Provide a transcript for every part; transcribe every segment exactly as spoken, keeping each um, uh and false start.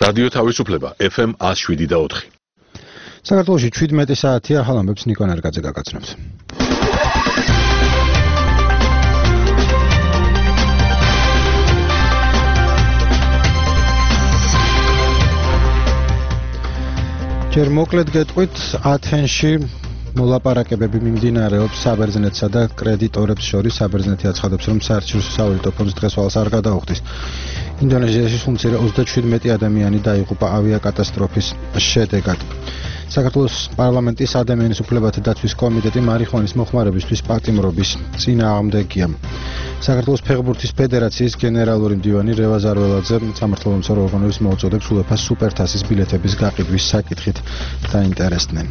რადიო თავისუფლება ეფ ემ one oh seven და four. საქართველოში seventeen საათია, ახალ ამბებს ნიკო ნარგაძე გაგაცნობს. ჯერ მოკლედ გეტყვით, ათენში მოლაპარაკებები მიმდინარეობს საბერძნეთსა და კრედიტორებს შორის. საბერძნეთი აცხადებს, რომ საერთაშორისო სავალუტო ფონდს დღეს ვალს არ გადაუხდის. ინდონეზიაში სულ thirty-seven ადამიანი დაიღუპა ავიაკატასტროფის შედეგად. საქართველოს პარლამენტის ადამიანის უფლებათა დაცვის კომიტეტი მარიხუანის მოხმარებისთვის პატიმრობის წინააღმდეგია. საქართველოს ფეხბურთის ფედერაციის გენერალური მდივანი რევაზ არველაძე სამართალდამცავ ორგანოებს მოუწოდებს უეფა-ს სუპერთასის ბილეთების გაყიდვის საკითხით დაინტერესდნენ.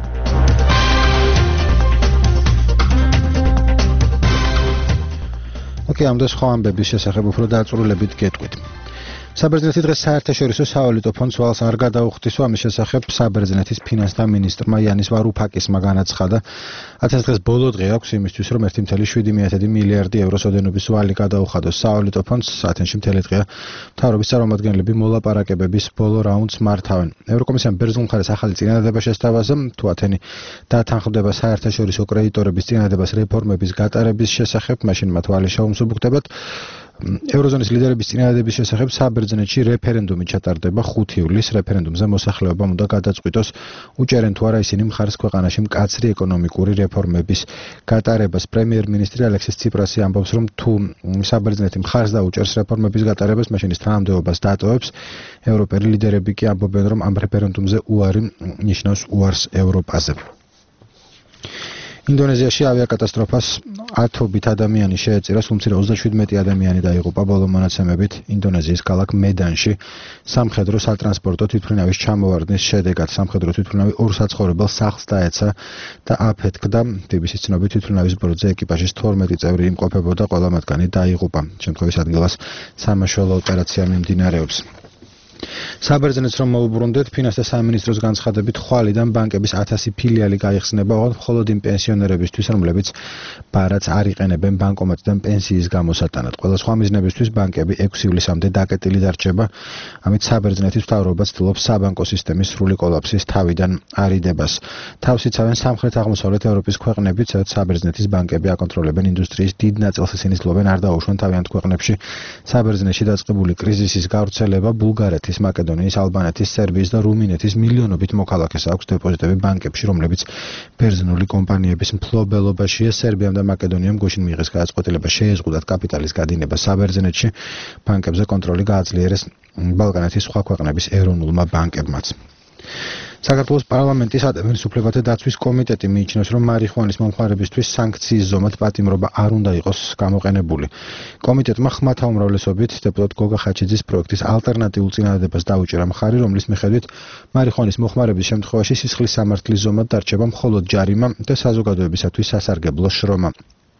ოკეი, ამ და სხვა ამბების შესახებ უფრო დაწვრილებით გეტყვით. საბერძნეთი დღეს საერთაშორისო სავალუტო ფონდს ვალს არ გადაუხდის. ამის შესახებ საბერძნეთის ფინანსთა მინისტრმა იანის ვარუფაკისმა განაცხადა. ათენს დღეს ბოლო დღე აქვს იმისთვის, რომ one point seven მილიარდი ევროს ოდენობის ვალი გადაუხადოს სავალუტო ფონდს. ათენში მთელი დღეა მთავრობის წარმომადგენლები მოლაპარაკებების ბოლო რაუნდს მართავენ. ევროკომისიამ ბერძნულ მხარეს ახალი წინადადება შესთავაზა, თუ ათენი დათანხმდება საერთაშორისო კრედიტორების წინადადებას რეფორმების გატარების შესახებ, მაშინ მათ ვალი შეუმსუბუქდებათ. ევროზონის ლიდერების წინადადების შესახებ საბერძნეთში რეფერენდუმი ჩატარდება ხუთი ივლისს. რეფერენდუმზე მოსახლეობამ უნდა გადაწყვიტოს, უჭერენ თუ არა ისინი მხარს ქვეყანაში მკაცრი ეკონომიკური რეფორმების გატარებას. პრემიერ-მინისტრი ალექსის ციპრასი ამბობს, რომ თუ საბერძნეთი მხარს დაუჭერს რეფორმების გატარებას, მაშინ ის თანამდებობას დატოვებს. ევროპელი ლიდერები კი ამბობენ, რომ ამ რეფერენდუმზე უარი ნიშნავს უარს ევროპაზე. ინდონეზიაში ავიაკატასტროფას ათობით ადამიანი შეეწირა, სულ thirty-seven ადამიანი დაიღუპა. ბოლო მონაცემებით ინდონეზიის ქალაქ მედანში სამხედრო სატრანსპორტო თვითმფრინავის ჩამოვარდნის შედეგად სამხედრო თვითმფრინავი ორ საცხოვრებელ სახლს დაეცა და აფეთქდა. ბი ბი სის ცნობით, თვითმფრინავის ბორტზე ეკიპაჟის twelve წევრი იმყოფებოდა, ყველა მათგანი დაიღუპა. შემთხვევის ადგილას სამაშველო ოპერაცია მიმდინარეობს. საბერძნეთს რომ მოუბრუნდეთ, ფინანსთა სამინისტროს განცხადებით, ხვალიდან ბანკების one thousand ფილიალი გაიხსნება, მხოლოდ იმ პენსიონერებისთვის, რომლებიც ბარათს არ იყენებენ ბანკომატიდან პენსიის გამოსატანად. ყველა სხვა მიზნებისთვის ბანკები six ივლისამდე დაკეტილი დარჩება. ამით საბერძნეთის მთავრობა ცდილობს საბანკო სისტემის სრული კოლაფსის თავიდან არიდებას. თავს იცავენ სამხრეთ-აღმოსავლეთ ევროპის ქვეყნებიც, სადაც საბერძნეთის ბანკები აკონტროლებენ ინდუსტრიის დიდ ნაწილს, ისინი ცდილობენ არ დაუშვან თავიანთ ქვეყნებში საბერძნეთში დაწყებული კრიზისის გავრცელება. ბულგარეთის, მაკედონიის, ალბანეთის, სერბიის და რუმინეთის მილიონობით მოქალაქეს აქვს დეპოზიტები ბანკებში, რომლებიც ბერძნული კომპანიების მფლობელობაშია. სერბიამ და მაკედონიამ გუშინ მიიღეს გადაწყვეტილება შეეზღუდათ კაპიტალის გადინება საბერძნეთში. ბანკებზე კონტროლი გააძლიერეს ბალკანეთის სხვა ქვეყნების ეროვნულმა ბანკებმაც. საქართველოს პარლამენტის ადამიანის უფლებათა დაცვის კომიტეტი მიიჩნევს, რომ მარიხუანის მომხმარებისთვის სანქციის ზომად პატიმრობა არ უნდა იყოს გამოყენებული. კომიტეტმა ხმათა უმრავლესობით დეპუტატ გოგა ხაჩიძის პროექტის ალტერნატიულ წინადადებას დაუჭირა მხარი, რომლის მიხედვით მარიხუანის მოხმარების შემთხვევაში სისხლის სამართლის ზომად დარჩება მხოლოდ ჯარიმა და საზოგადოებისათვის სასარგებლო შრომა.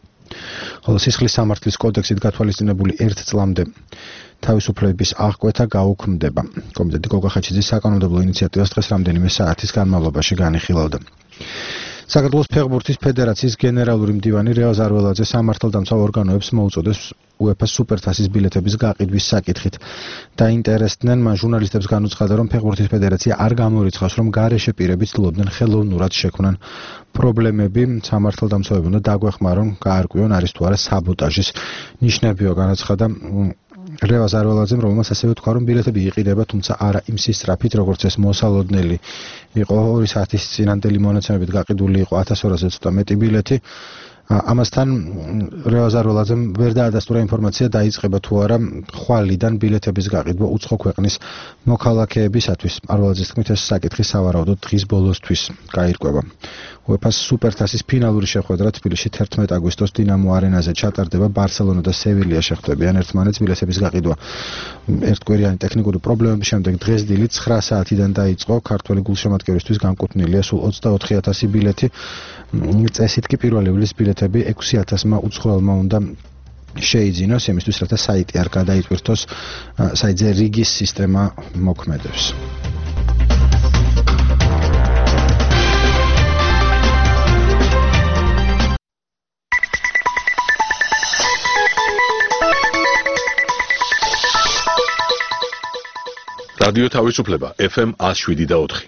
ხოლო სისხლის სამართლის კოდექსით გათვალისწინებული ერთ წლამდე თავისუფლების აღკვეთა გაუქმდება. კომიტეტი გოგა ხაჩიძის საკანონმდებლო ინიციატივას დღეს რამდენიმე საათის განმავლობაში განიხილავდა. საქართველოს ფეხბურთის ფედერაციის გენერალური მდივანი რევაზ არველაძე სამართალდამცავ ორგანოებს მოუწოდებს უეფა-ს სუპერთასის ბილეთების გაყიდვის საკითხით დაინტერესდნენ. მან ჟურნალისტებს განუცხადა, რომ ფეხბურთის ფედერაცია არ გამორიცხავს, რომ გარეშე პირები ცდილობდნენ ხელოვნურად შექმნან პრობლემები. სამართალდამცავები უნდა დაგვეხმარონ, გაარკვიონ არის თუ არა საბოტაჟის ნიშნებიო. განაცხადა რევაზ არველაძემ, რომელმაც ასევე თქვა, რომ ბილეთები იყიდება, თუმცა არა იმ სისწრაფით, როგორც ეს მოსალოდნელი იყო. ორი საათის წინანდელი მონაცემებით გაყიდული იყო one thousand four hundred-ზე ცოტა მეტი ბილეთი. ამასთან რევაზ არველაძემ ვერ დაადასტურა ინფორმაცია, დაიწყება თუ არა ხვალიდან ბილეთების გაყიდვა უცხო ქვეყნის მოქალაქეებისათვის. არველაძის თქმით, ეს საკითხი სავარაუდოდ დღის ბოლოსთვის გაირკვევა. უეფა-ს სუპერთასის ფინალური შეხვედრა თბილისში thirteen აგვისტოს დინამო არენაზე ჩატარდება. ბარსელონა და სევილია შეხვდებიან ერთმანეთს. ბილეთების გაყიდვა ერთკვირიანი ტექნიკური პრობლემების შემდეგ დღეს დილით nine საათიდან დაიწყო. ქართველი გულშემატკივრისთვის განკუთვნილია სულ twenty-four thousand ბილეთი. წესით კი პირველი ივლისის ბილეთები six thousand-მა უცხოელმა უნდა შეიძინოს, იმისთვის რათა საიტი არ გადაიტვირთოს. საიტზე რიგის სისტემა მოქმედებს. რადიო თავისუფლება F M one oh seven და four.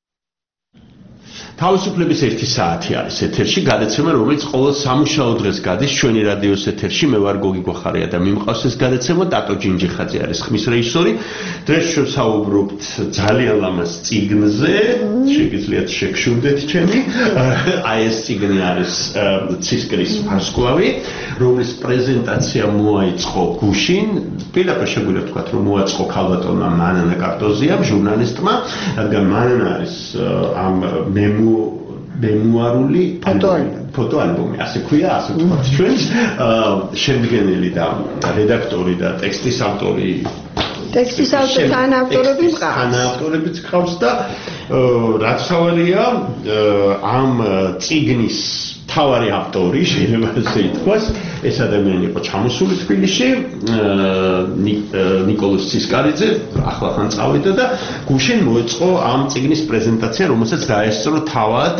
თავისუფლების ერთი საათი არის ეთერში გადაცემა, რომელიც ყოველ სამუშაო დღეს გადის ჩვენი რადიოს ეთერში. მე ვარ გოგი გვახარია და მიმყავს ეს გადაცემა ტატო ჯინჯიხაძე არის ხმის რეჟისორი. დღეს შევსაუბრობთ ძალიან ლამაზ წიგნზე, შეგიძლიათ შეგშურდეთ ჩემი. აი ეს წიგნი არის ცისკრის ვარსკვლავი, რომლის პრეზენტაცია მოაიწყო გუშინ. პირდაპირ შეგვიძლია ვთქვათ, რომ მოაწყო ქალბატონმა მანანა კარტოზიამ, ჟურნალისტმა, რადგან მანანა არის ამ მემო მემუარული ფოტოალბომი, ასე ქვია, ასე ვთქვათ ჩვენ, შემდგენელი და რედაქტორი და ტექსტის ავტორი ტექსტის ავტორი თანაავტორები მყავს. თანაავტორებიც მყავს და რაც სავალია ამ წიგნის თავარი ავტორი, შეიძლება ასე ითქვას, ეს ადამიანი იყო ჩამოსული თბილისში, ნიკოლოზ ცისკარიძე, ახლახან წავიდა და გუშინ მოეწყო ამ წიგნის პრეზენტაცია, რომელსაც დაესწრო თავად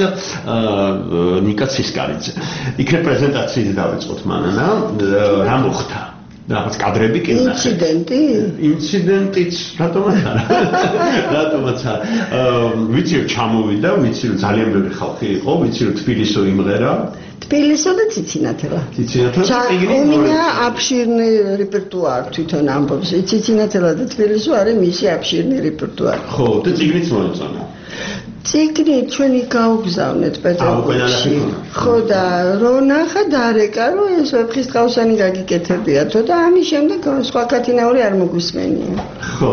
ნიკა ცისკარიძე. იქნებ პრეზენტაციით დავიწყოთ მანანა, რა მოხდა? რაღაც კადრები კი ნახეთ. ინციდენტი? ინციდენტიც რატომაც არა. რატომაც არა. ვიცი რომ ჩამოვიდა, ვიცი რომ ძალიან ბევრი ხალხი იყო, ვიცი რომ თბილისო იმღერა. თბილისო და ციცინათელა. ციცინათელა წიგნი у меня обширный репертуар თვითონ ამბობს. ციცინათელა და თბილისო არის მისი обширный репертуар. ხო, და წიგნიც მოეწონა. წიგნი ჩვენი გაუგზავნეთ პეტერბურგში. ხო და რო ნახა დარეკა რომ ეს ვეფხისტყაოსანი გაგიკეთებიათო და ამის შემდეგ სხვა კათინაური არ მოგვისმენია. ხო,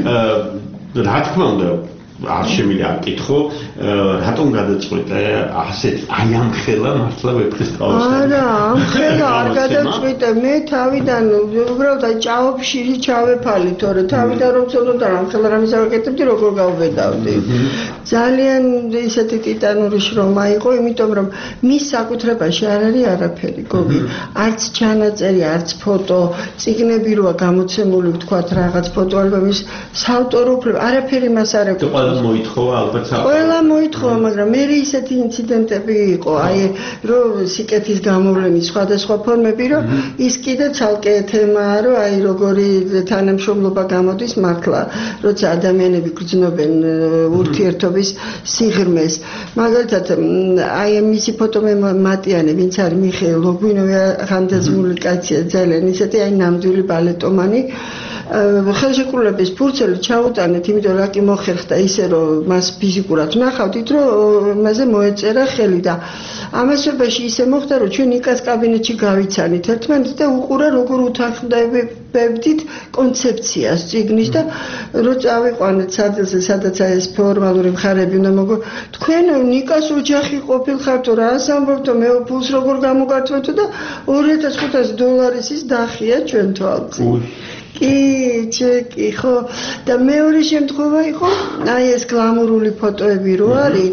რა თქმა უნდა არ შემიძლია აკითხო, რატომ გადაწყვეტე ასეთ აი ამ ხელა მართლა ვეფხისტყაოსანი? არა, ამ ხელა არ გადაწყვეტე, მე თავიდან უბრალოდ აი ჭაობშირი ჩავეფალი, თორე თავიდან რომ ცოდოდა ამ ხელა რამის არ ვაკეთებდი, როგორ გავვედავდი. ძალიან ისეთი ტიტანური შრომა იყო, იმიტომ რომ მის საკუთრებაში არ არის არაფერი, გოგი. არც ჩანაწერი, არც ფოტო, წიგნები როა გამოცემული, ვთქვათ, რაღაც ფოტოალბომის საავტორო უფლება, არაფერი მას არ ეკუთვნის. ყველა მოითხოვა ალბათ საავტორო. ყველა მოითხოვა, მაგრამ მე ისეთი ინციდენტები იყო, აი რომ სიკეთის გამოვლენის სხვადასხვა ფორმები, რომ ის კიდე ცალკე თემაა, რომ აი როგორი თანამშრომლობა გამოდის მართლა, როცა ადამიანები გრძნობენ ურთიერთობის სიღრმეს. მაგალითად, აი მისი ფოტომატიანე, ვინც არის მიხეილ ლოგვინოვი, ხანდაზმული კაცია, ძალიან ისეთი აი ნამდვილი ბალეტომანი. ხელშეკრულების ფურცელი ჩაუტანეთ, იმიტომ რომ აკი მოხერხდა ისე რომ მას ფიზიკურად ნახავდით, რომ მასზე მოეწერა ხელი და ამასობაში ისე მოხდა, რომ ჩვენ იკას კაბინეტში გავიცანით ერთმანეთს და უყურა როგორ უთანხმდებდით კონცეფციას წიგნის და რო წავიყვანეთ სადილზე, სადაც ეს ფორმალური მხარეები უნდა მოგო, თქვენ ნიკას ოჯახი ყოფილხართ, რას ამბობთ, მე ფულს როგორ გამოგართვეთო და ორი ათას ხუთასი დოლარის ის დახია ჩვენ თვალწინ. კი, ჩეკი, ხო. და მეორე შემთხვევა იყო, აი ეს გლამურული ფოტოები რო არის,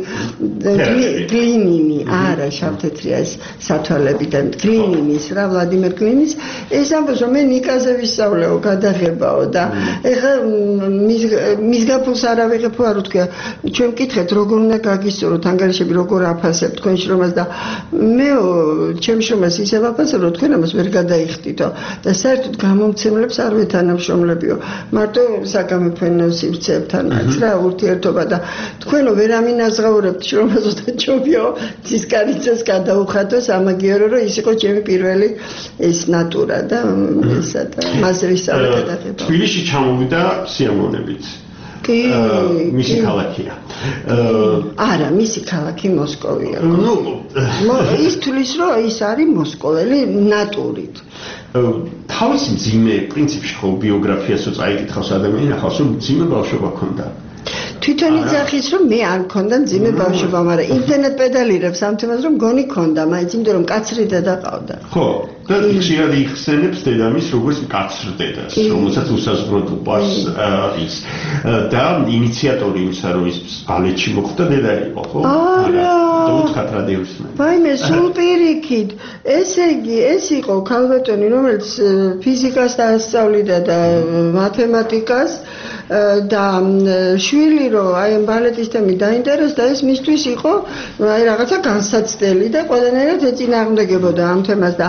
გლინინი, არა, შავთეთრია ეს სათვალებიდან, გლინინის, რა, ვლადიმერ გლინის, ეს ამბობს, რომ მე ნიკაზე ვისწავლეო, გადაღებაო და ეხლა მის გაფულს არ ავიღებო, არ უთქია, ჩვენ მკითხეთ, როგორ უნდა გაგისწოროთ, ანგარიშები როგორ აფასებთ თქვენ შრომას და მეო, ჩემ შრომას ისე ვაფასებ, რომ თქვენ ამას ვერ გადაიხდითო და საერთოდ გამომცემლებს არ თანამშრომლებიო, მარტო საგამოფენო სივრცეებთანაც რა ურთიერთობა და თქვენო ვერ ამინაზღაურებთ შრომაზო და ჯობიო ცისკარიძეს გადაუხადო სამაგიერო რომ ის იყო ჩემი პირველი ეს ნატურა და ესა და მასზე ვისწავლე გადაღება. თბილისში ჩამოვიდა სიამოვნებით. კი, მისი ქალაქია. არა, მისი ქალაქი მოსკოვია. ნუ ის თulis რომ ის არის მოსკოველი ნატურით. თავისი მძიმე პრინციპში ხო ბიოგრაფიას რო წაიკითხავს ადამიანი, ახავს რომ მძიმე ბავშვობა ქონდა. თვითონ იძახის რომ მე არ მქონდა მძიმე ბავშვობა, მაგრამ ინტერნეტ პედალირებს ამ თემას რომ გონი ქონდა, მაინც იმიტომ რომ კაცრი დედა ყავდა. ხო, და ხშირად იხსენებს დედამის როგორც მკაცრ დედას, რომელსაც უსაზღვროდ უყვარს ის. და ინიციატორი იმისა, რომ ის ბალეტში მოხვდა დედა იყო, ხო? არა. და უთხარ რადიოს მე. ვაიმე, სულ პირიქით. ესე იგი, ეს იყო ქალბატონი, რომელიც ფიზიკას დაასწავლიდა და მათემატიკას და შვილი რომ აი ამ ბალეტის თემით დაინტერესდა, ეს მისთვის იყო აი რაღაცა განსაცდელი და ყველანაირად ეწინააღმდეგებოდა ამ თემას და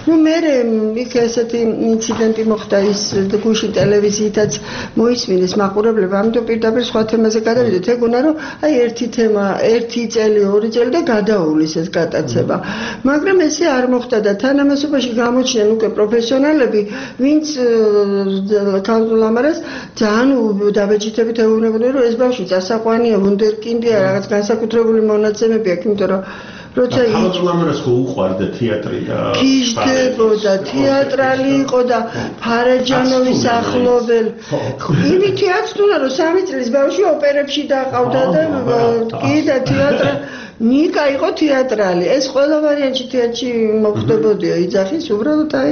ნუ მე იქ ესეთი ინციდენტი მოხდა ის გუშინ ტელევიზიითაც მოისმინეს მაყურებლებმა, ამიტომ პირდაპირ სხვა თემაზე გადავიდეთ. ეგ უნდა რომ აი ერთი თემა, ერთი წელი, ორი წელი და გადაუვლის ეს გატაცება. მაგრამ ესე არ მოხდა და თანამასობაში გამოჩნდნენ უკვე პროფესიონალები, ვინც ქალ ამარას ძალიან დაბეჭდებით ეუბნებოდნენ, რომ ეს ბავშვი წასაყვანია, ვუნდერკინდია, რაღაც განსაკუთრებული მონაცემები აქვს, იმიტომ რომ როცა ქალ-ამარას ხო უყვარდა თეატრი და გიჟდებოდა, თეატრალი იყო და ფარაჯანოვის ახლობელი. იმითი აცნულა, რომ სამი წლის ბავშვი ოპერებში დაყავდა და კი და თეატრა ნიკა იყო თეატრალი. ეს ყველა ვარიანტში თეატრში მოხდებოდია იძახის, უბრალოდ აი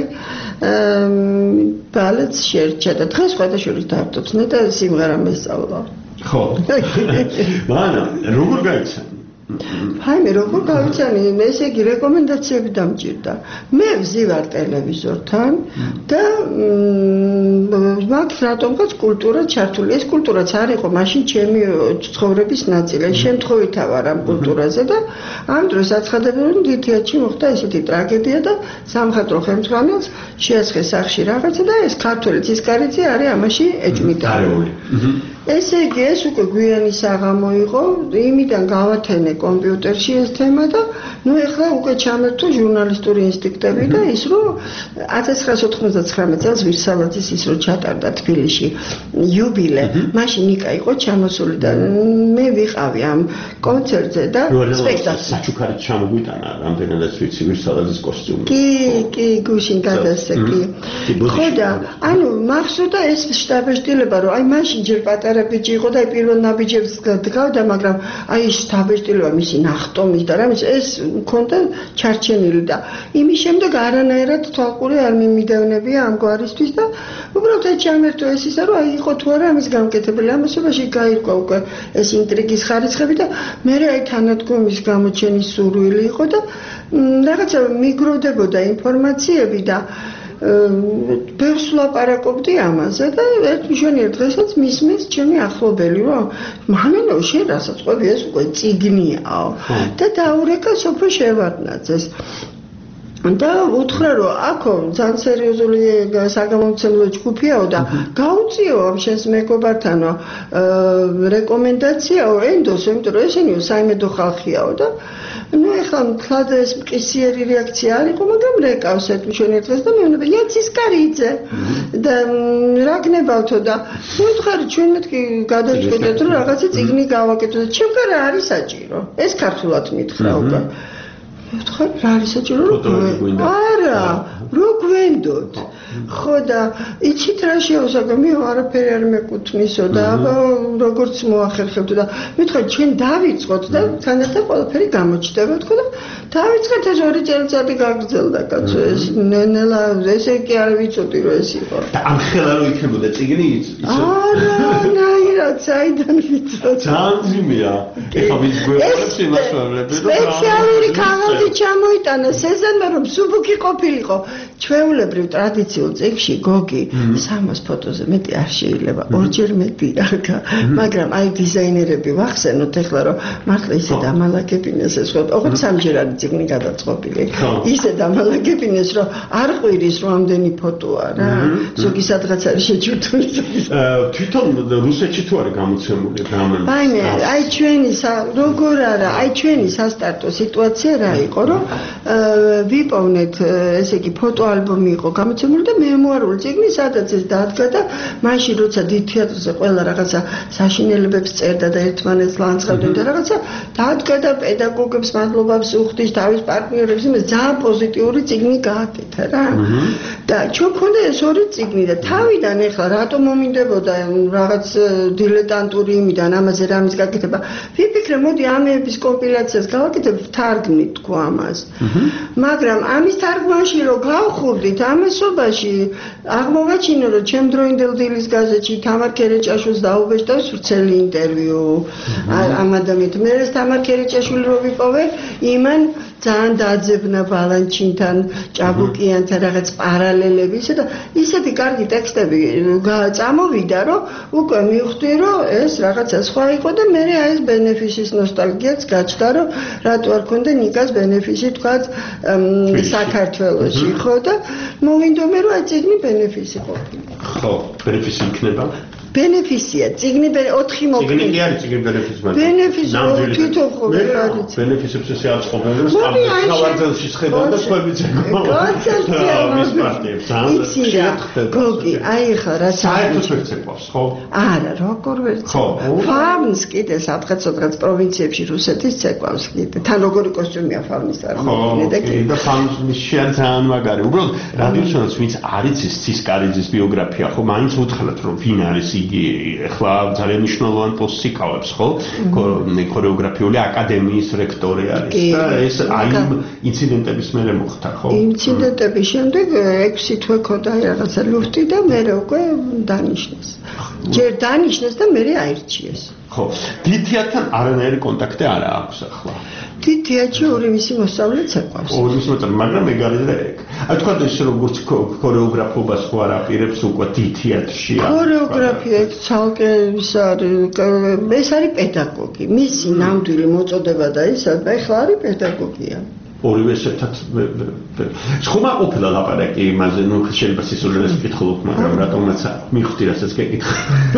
ბალეტს შერჩა და დღეს სხვადასხვა დარტობს და სიმღერა მესწავლა. ხო. მაგრამ როგორ გაიცანი? Haime, როგორ გავიცანი, ესე იგი რეკომენდაციები დამჭირდა. მე ვზივარ ტელევიზორთან და მაგ რატომღაც კულტურა ჩართული. ეს კულტურაც არ იყო მაშინ ჩემი ცხოვრების ნაწილი. შემთხვევითა ვარ ამ კულტურაზე და ამ დროს აცხადებენ, რომ თეატრში მოხდა ესეთი ტრაგედია და სამხატვრო ხელმძღვანელს შეაცხეს სახში რაღაცა და ეს ქართველი ცისკარიძე არის ამაში ეჭვმიტანილი. ესე იგი ეს უკვე გვიანი საღამო იყო, იმიდან გავათენე კომპიუტერში ეს თემა და ნუ ეხლა უკვე ჩამერთო ჟურნალისტური ინსტინქტები და ის რომ ათას ცხრაასი ოთხმოცდათხრამეტ წელს ვირსალაძის ის რომ ჩატარდა თბილისში იუბილე, მაშინ ნიკა იყო ჩამოსული და მე ვიყავი ამ კონცერტზე და სპექტაკლი საჩუქარით ჩამოგვიტანა რამდენადაც ვიცი ვირსალაძის კოსტიუმი. კი, კი, გუშინ გადასე, კი. ხო და ანუ მახსოვდა ეს შტაბეშტილება რომ აი მაშინ ჯერ პატარა ბიჭი იყო და პირველ ნაბიჯებს დგავდა, მაგრამ აი ეს შტაბეშტილება მისი ნახტომის და რამის ეს მქონდა ჩარჩენილი და იმის შემდეგ არანაირად თვალყური არ მიმიდევნებია ამგვარისთვის და უბრალოდ ეს ჩამერთო ეს ისა რომ აი იყო თუ არა ამის გამკეთებელი ამასობაში გაირკვა უკვე ეს ინტრიგის ხარისხები და მე აი თანადგომის გამოჩენის სურვილი იყო და რაღაცა მიგროვდებოდა ინფორმაციები და ბევრს ვლაპარაკობდი ამაზე და ერთ მშვენიერ დღესაც მისმენს ჩემი ახლობელი რომ მამენო შენ რასაც ყვები ეს უკვე წიგნიაო და დაურეკა სოფო შევარდნაძეს და უთხრა რომ აქო ძალიან სერიოზული საგამომცემლო ჯგუფიაო და გაუწიო ამ შენს მეგობართანო რეკომენდაციაო ენდოსო, იმიტომ რომ ესენიო საიმედო ხალხიაო და ну ეხლა მთლად ეს მყისიერი რეაქცია არ იყო, მაგრამ რეკავს ერთ მშვენიერ დღეს და მეუბნება იაცისკარიძე და რა გნებავთო და მოთხარი ჩვენ მეთქი გადაწყვეტეთ რომ რაღაცა წიგნი გავაკეთოთ და ჩემ გარა არის საჭირო. ეს ქართულად მითხრა უკვე. მოთხარი რა არის საჭირო? არა, რო გვენდოთ. ხო და იცით რა შეუსაკო, მე არაფერი არ მეკუთვნისო და აბა როგორც მოახერხებთ და მითხრა ჩვენ დავიწყოთ და თანათან ყველაფერი გამოჩნდება თქო და დავიწყეთ ეს ორი წელიწადი გაგრძელდა კაცო ეს ნენელა ესე კი არ ვიცოდი რომ ეს იყო. და ამ ხელა რო იქნებოდა წიგნი იცი? არა, ნაირად საიდან ვიცოდი. ძალიან ძიმია. ეხლა ვინც გვეუბნებს იმასვენებს და სპეციალური ქაღალდი ჩამოიტანა სეზანმა რომ სუბუქი ყოფილიყო. ჩვეულებრივ ტრადიციულ წიგნში გოგი სამას ფოტოზე მეტი არ შეიძლება, ორჯერ მეტი აღგა, მაგრამ აი დიზაინერები ვახსენოთ ეხლა რომ მართლა ისე დამალაგებინეს ეს ხო, ოღონდ სამჯერ არის წიგნი გადაწყობილი. ისე დამალაგებინეს რომ არ ყვირის რომ ამდენი ფოტოა რა. ზოგი სადღაც არის შეჭურთული. თვითონ რუსეთში თუ არის გამოცემული რამე? აიმე, აი ჩვენი როგორ არა, აი ჩვენი სასტარტო სიტუაცია რა იყო რომ ვიპოვნეთ ესე იგი ფოტო ალბომი იყო გამოცემული და მემუარული წიგნი სადაც ეს დადგა და მაშინ როცა დიდ თეატრზე ყველა რაღაცა საშინელებებს წერდა და ერთმანეთს ლანძღავდნენ და რაღაცა დადგა და პედაგოგებს მადლობას უხდის თავის პარტნიორებს იმას ძალიან პოზიტიური წიგნი გააკეთა რა და ჩვენ ქონდა ეს ორი წიგნი და თავიდან ეხლა რატომ მომინდებოდა რაღაც დილეტანტური იმიდან ამაზე რამის გაკეთება ვიფიქრე მოდი ამების კომპილაციას გავაკეთებ თარგმნით თქო ამას მაგრამ ამის თარგმანში რომ გავხურდით ამასობაში შემთხვევაში აღმოვაჩინე, რომ ჩემ დროინდელ დილის გაზეთში თამარ ქერეჭაშვილს დაუბეჭდავს ვრცელი ინტერვიუ ამ ადამიანთან. მე ეს თამარ ქერეჭაშვილი რო ვიპოვე, იმან ძალიან დაძებნა ბალანჩინთან, ჭაბუკიანთან რაღაც პარალელები, ისე და ისეთი კარგი ტექსტები წამოვიდა, რომ უკვე მივხვდი, რომ ეს რაღაცა სხვა იყო და მე აი ეს ბენეფისის ნოსტალგიაც გაჩნდა, რომ რატო არ ქონდა ნიკას ბენეფისი თქვათ საქართველოში, ხო და მოვინდომე, რომ აი წიგნი ბენეფისი ყოფილა. ხო, ბენეფისი იქნება. ბენეფისია, წიგნი ოთხი მოკლე. წიგნი კი არის წიგნი ბენეფისი მაგრამ. ბენეფისი თვითონ ხო არის. ბენეფისებს ესე არ წყობენ, რომ სამთავროებში შეხედა და ხვევიც ეკო. კონცეფცია მის პარტიებს ძალიან გოგი, აი ხა რა საერთოდ ვერც ეყვავს, ხო? არა, როგორ ვერც. ხო. ფავნს კიდე სადღაც სადღაც პროვინციებში რუსეთის ცეკვავს კიდე. თან როგორი კოსტიუმია ფავნის წარმოქმნილი და კი. და ფავნის მისშენ ძალიან მაგარი. უბრალოდ რადიოსანაც ვინც არ იცის ცისკარიძის ბიოგრაფია, ხო, მაინც უთხრათ რომ ვინ არის იგი ახლა ძალიან მნიშვნელოვან პოსტს იკავებს, ხო? ქორეოგრაფიული აკადემიის რექტორი არის და ეს აი ინციდენტების მერე მოხდა, ხო? ინციდენტების შემდეგ ექვსი თვე ქონდა რაღაცა ლუფტი და მე უკვე დანიშნეს. ჯერ დანიშნეს და მე აირჩიეს. ხო. დიდ თეატრთან არანაირი კონტაქტი არ აქვს ახლა. დიდ თეატრში ორი მისი მოსწავლეც ეყვავს. ორი მისი მოსწავლე, მაგრამ მეგარია ეგ. აი თქვა ეს როგორც ქორეოგრაფობას ხო არ აპირებს უკვე დიდ თეატრში. ქორეოგრაფია ეგ ცალკე ის არის, ეს არის პედაგოგი. მისი ნამდვილი მოწოდება და ის ახლა არის პედაგოგია. ორივე ერთად ხომა ყოფილა ლაპარაკი იმაზე, ნუ შეიძლება სისულელეს ვკითხულობ, მაგრამ რატომაც მივხვდი რასაც გეკითხა.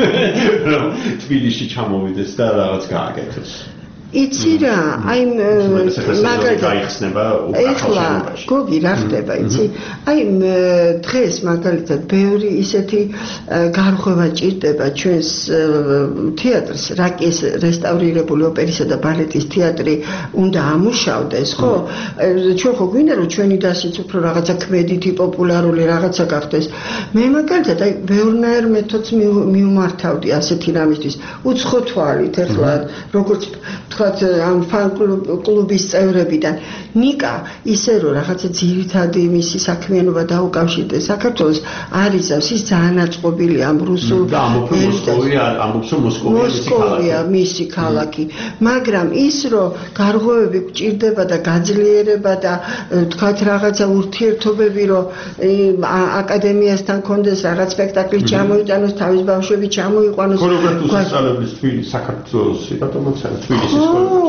რომ თბილისში ჩამოვიდეს და რაღაც გააკეთოს. იცი რა, აი მაგალითად გაიხსნება ეხლა გოგი რა ხდება, იცი? აი დღეს მაგალითად ბევრი ისეთი გარღვევა ჭირდება ჩვენს თეატრს, რა კი ეს რესტავრირებული ოპერისა და ბალეტის თეატრი უნდა ამუშავდეს, ხო? ჩვენ ხო გვინდა რომ ჩვენი დასიც უფრო რაღაცა ქმედითი, პოპულარული რაღაცა გახდეს. მე მაგალითად აი ბევრნაირ მეთოდს მივმართავდი ასეთი რამისთვის. უცხო თვალით ეხლა როგორც ამ ფან კლუბის წევრებიდან ნიკა ისე რომ რაღაცა ძირითადი მისი საქმიანობა დაუკავშირდეს საქართველოს არის ის ძალიან აწყობილია ამ რუსულ და მოსკოვია ამბობს რომ მოსკოვია მისი ქალაქი მაგრამ ის რომ გარღვევები გჭირდება და გაძლიერება და თქვათ რაღაცა ურთიერთობები რომ აკადემიასთან კონდეს რაღაც სპექტაკლი ჩამოიტანოს თავის ბავშვები ჩამოიყვანოს ქორეოგრაფიის სწავლებლის თბილისის საქართველოსი რატომაც არა თბილისის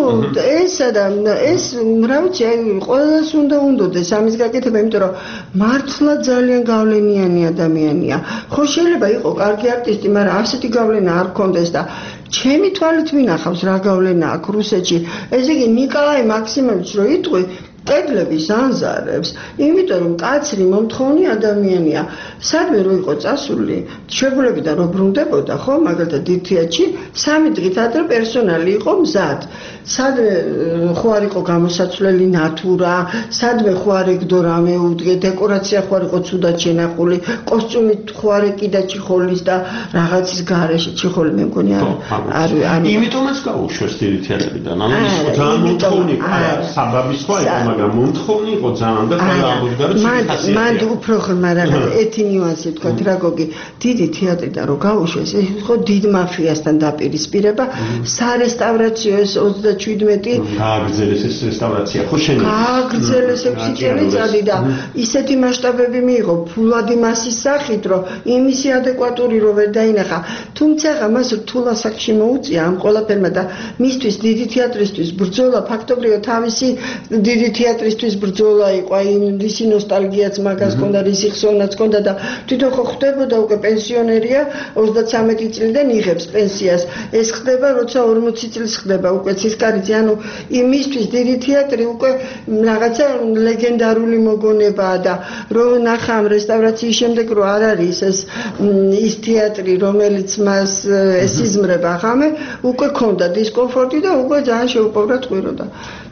ესა და ეს რა ვიცი აი ყველას უნდა უნდოდეს ამის გაკეთება იმიტომ რომ მართლა ძალიან გავლენიანი ადამიანია ხო შეიძლება იყოს კარგი არტისტი მაგრამ ასეთი გავლენა არ ქონდეს და ჩემი თვალით მინახავს რა გავლენა აქვს რუსეთში ესე იგი ნიკოლაი მაქსიმოვიჩს რო იტყვი კედლების ანზარებს, იმიტომ რომ კაცრი მომთხოვნი ადამიანია. სადმე რო იყო წასული, შეგვლებიდან რო ბრუნდებოდა, ხო, მაგალითად დიდ თეატრში, სამი დღით ადრე პერსონალი იყო მზად. სადმე ხო არ იყო გამოსაცვლელი ნატურა, სადმე ხო არ ეგდო რამე უდგე, დეკორაცია ხო არ იყო ცუდად შენახული, კოსტიუმი ხო არ ეკიდა ჩიხოლის და რაღაცის გარეშე ჩიხოლი მე მგონი არ არ იმიტომაც გაუშვეს დიდი თეატრიდან. ანუ ის ძალიან მომთხოვნი იყო, საბაბის ხო იყო მაგრამ მომთხოვნი იყო ძალიან და ყველა ამბობდა რომ ციხე მან უფრო ხმა რაღაც ეთი ნიუანსი თქვა რა გოგი დიდი თეატრიდან რო გაუშვეს ეს ხო დიდ მაფიასთან დაპირისპირება სარესტავრაციო ეს ოცდაშვიდმეტი გააგრძელეს ეს რესტავრაცია ხო შენ გააგრძელეს ექვსი წელი და ისეთი მასშტაბები მიიღო ფულადი მასის სახით რომ იმისი ადეკვატური რო ვერ დაინახა თუმცა მას რთულ ასაკში მოუწია ამ ყველაფერმა და მისთვის დიდი თეატრისთვის ბრძოლა ფაქტობრივად თავისი დიდი თეატრისთვის ბრძოლა იყო, აი რისი ნოსტალგიაც მაგას ჰქონდა, რისი ხსოვნაც ჰქონდა და თვითონ ხო ხდებოდა უკვე პენსიონერია ოცდაცამეტი წლიდან იღებს პენსიას. ეს ხდება, როცა ორმოცი წლის ხდება უკვე ცისკარიძე, ანუ იმისთვის დიდი თეატრი უკვე რაღაცა ლეგენდარული მოგონებაა და რო ნახა ამ რესტავრაციის შემდეგ რო არ არის ეს ის თეატრი, რომელიც მას ესიზმრება ხამე, უკვე ჰქონდა დისკომფორტი და უკვე ძალიან შეუპოვრა ტყვიროდა.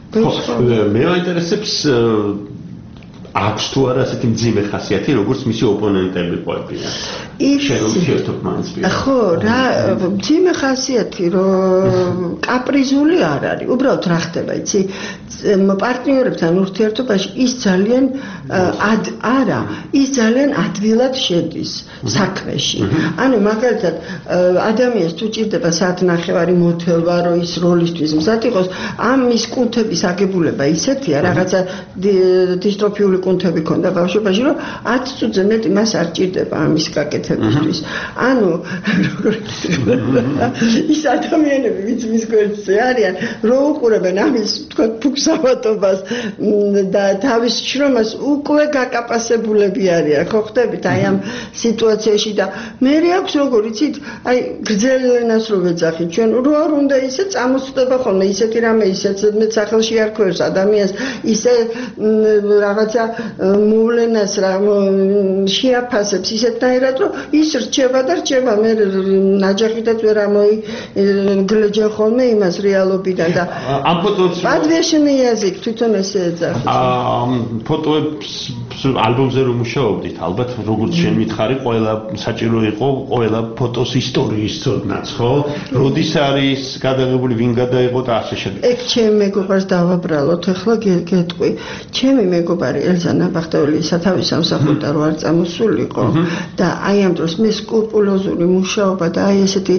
მე აინტერესებს აქვს თუ არა ასეთი მძიმე ხასიათი როგორც მისი ოპონენტები ყოფილან შენ ურთიერთობ მაინც პირად. ხო, რა, ძიმე ხასიათი, რომ კაპრიზული არ არის. უბრალოდ რა ხდება, იცი? პარტნიორებთან ურთიერთობაში ის ძალიან ad არა, ის ძალიან ადვილად შედის საქმეში. ანუ მაგალითად, ადამიანს თუ ჭირდება საათნახევარი მოთელვა, რომ ის როლისთვის მზად იყოს, ამის კუნთების აგებულება ისეთია, რაღაცა დისტროფიული კუნთები ქონდა ბავშვობაში, რომ ათ წუთზე მეტი მას არ ჭირდება ამის გაკეთებისთვის. ანუ ის ადამიანები, ვინც მის გვერდზე არიან, რო უყურებენ ამის, თქვა, ფუქსავატობას და თავის შრომას უკვე გაკაპასებულები არიან, ხო ხდებით აი ამ სიტუაციაში და მე აქვს როგორ იცით, აი გრძელ ენას რო ვეძახით, ჩვენ რო არ უნდა ისე წამოწდება ხოლმე ისეთი რამე, ისეთ მე სახელში არ ქვევს ადამიანს, ისე რაღაცა მოვლენას რა შეაფასებს ისეთნაირად, რომ ის რჩება და რჩება, მე ნაჯახითაც ვერ ამოიგლეჯენ ხოლმე იმას რეალობიდან და ამ ფოტოებს ადვეშენი язык თვითონ ესე ეძახით. ამ ფოტოებს ალბომზე რომ მუშაობდით, ალბათ როგორც შენ მითხარი, ყველა საჭირო იყო ყველა ფოტოს ისტორიის ცოდნაც, ხო? როდის არის გადაღებული, ვინ გადაიღო და ასე შემდეგ. ეგ ჩემი მეგობარს დავაბრალოთ, ახლა გეტყვი. ჩემი მეგობარი ელზა ნაბახტეველი სათავის სამსახურდა რო არ წამოსულიყო და აი ამ დროს მე სკრუპულოზური მუშაობა და აი ესეთი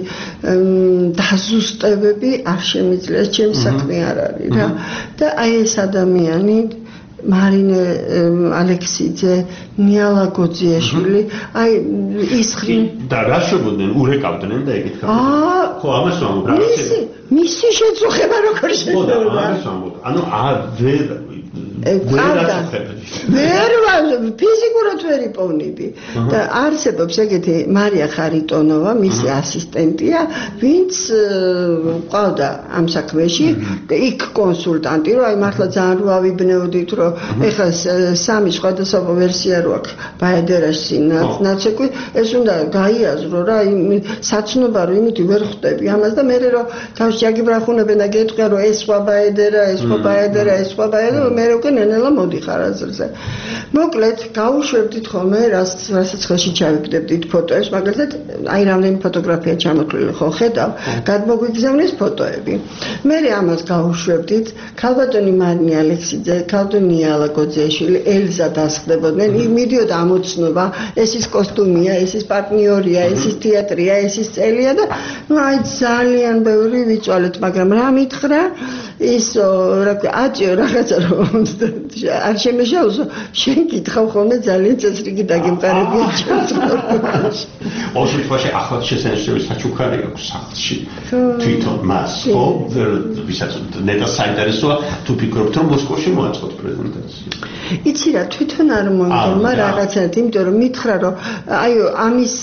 დაზუსტებები არ შემიძლია, ჩემი საქმე არ არის რა. და აი ეს ადამიანი მარინე ალექსიძე, ნიალა გოძიაშვილი, აი ის ხრი და რა შეგოდნენ, ურეკავდნენ და ეგეთ კაცი. აა ხო, ამას ვამბობ რა. მისი მისი შეწუხება როგორ შეიძლება? ხო, ამას ვამბობ. ანუ არ ვერ ყავდა. ვერ ფიზიკურად ვერ იპოვნები. და არსებობს ეგეთი მარია ხარიტონოვა, მისი ასისტენტია, ვინც ყავდა ამ საქმეში, იქ კონსულტანტი, რომ აი მართლა ძალიან რო ავიბნეოდით, რომ ეხლა სამი სხვადასხვა ვერსია რო აქვს ბაედერაში ნაცეკვი, ეს უნდა გაიაზრო რა, საცნობა რომ იმითი ვერ ხვდები ამას და მე რომ თავში აგიბრახუნებენ და გეტყვიან რომ ეს სხვა ბაედერა, ეს სხვა ბაედერა, ეს სხვა ბაედერა, მე რო ნენელა მოდიხარ აზრზე. მოკლედ, გავუშვებდით ხოლმე, რასაც ხელში ჩავიგდებდით ფოტოებს, მაგალითად, აი რამდენი ფოტოგრაფია ჩამოთვლილი ხო ხედავ, გადმოგვიგზავნეს ფოტოები. მე ამას გავუშვებდით, ქალბატონი მარინე ალექსიძე, ქალბატონი ნიალა გოძიაშვილი, ელზა დასხდებოდნენ, მიდიოდა ამოცნობა, ეს ის კოსტუმია, ეს ის პარტნიორია, ეს ის თეატრია, ეს ის წელია და ნუ აი ძალიან ბევრი ვიწვალეთ, მაგრამ რა მითხრა, ის რა ქვია, აჭიო რაღაცა რომ არ შემეშალოსო, შენ გითხავ ხოლმე ძალიან წესრიგი დაგემყარებია ჩემს ცხოვრებაში. ოღონდ შემთხვევაში ახლად შესანიშნავი საჩუქარი აქვს სახლში. თვითონ მას, ხო? ვისაც ნეტა საინტერესოა, თუ ფიქრობთ რომ მოსკოვში მოაწყოთ პრეზენტაცია. იცი რა, თვითონ არ მომდემა რაღაცად, იმიტომ რომ მითხრა რომ აიო, ამის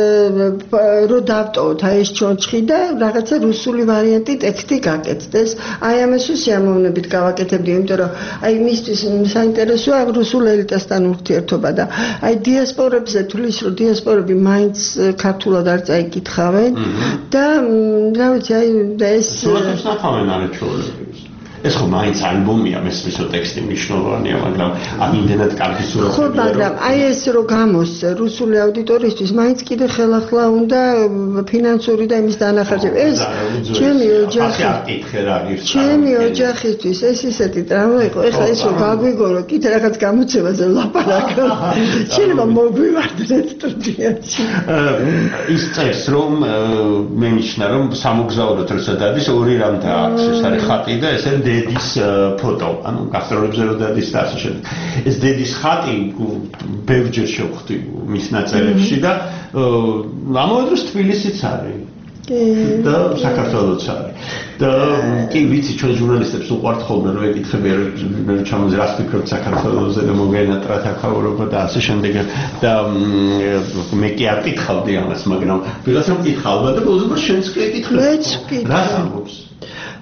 რო დავტოვოთ აი ეს ჩონჩხი და რაღაცა რუსული ვარიანტი ტექსტი გაკეთდეს. აი ამას სიამოვნებით გავაკეთებდი, იმიტომ რომ აი მისთვის საინტერესოა რუსულ ელიტასთან ურთიერთობა და აი დიასპორებზე თulis რომ დიასპორები მაინც ქართულად არ წაიკითხავენ და რა ვიცი აი და ეს სულაც ნახავენ არაჩვეულებებს. ეს ხო მაინც ალბომია, მესმისო ტექსტი მნიშვნელოვანია, მაგრამ ამდენად კარგი სურათი. ხო, მაგრამ აი ეს რო გამოსცე რუსული აუდიტორიისთვის, მაინც კიდე ხელახლა უნდა ფინანსური და იმის დანახარჯება. ეს ჩემი ოჯახი ჩემი ოჯახისთვის ეს ისეთი ტრაუმა იყო. ეხლა ეს რო გაგვიგორო, კიდე რაღაც გამოცემაზე ვლაპარაკობ. შეიძლება მოგვივარდნეთ სტუდიაში. ის წერს რომ მე ნიშნა რომ სამოგზაუროდ როცა დადის ორი რამ დააქვს, ეს არის ხატი და ეს არის დედის ფოტო, ანუ გასტროლებზე რო დადის და ასე შემდეგ. ეს დედის ხატი ბევრჯერ შევხვდი მის ნაწერებში და ამავე დროს თბილისიც არის. და საქართველოც არის. და კი ვიცი ჩვენ ჟურნალისტებს უყვართ ხოლმე რომ ეკითხები რომ ჩამოზე რას ფიქრობთ საქართველოზე და მოგენატრათ აქაურობა და ასე შემდეგ და მე კი არ კითხავდი ამას, მაგრამ ვიღაცამ კითხავდა და ბოლოს შენც კი ეკითხები. მეც კი. რას ამბობს?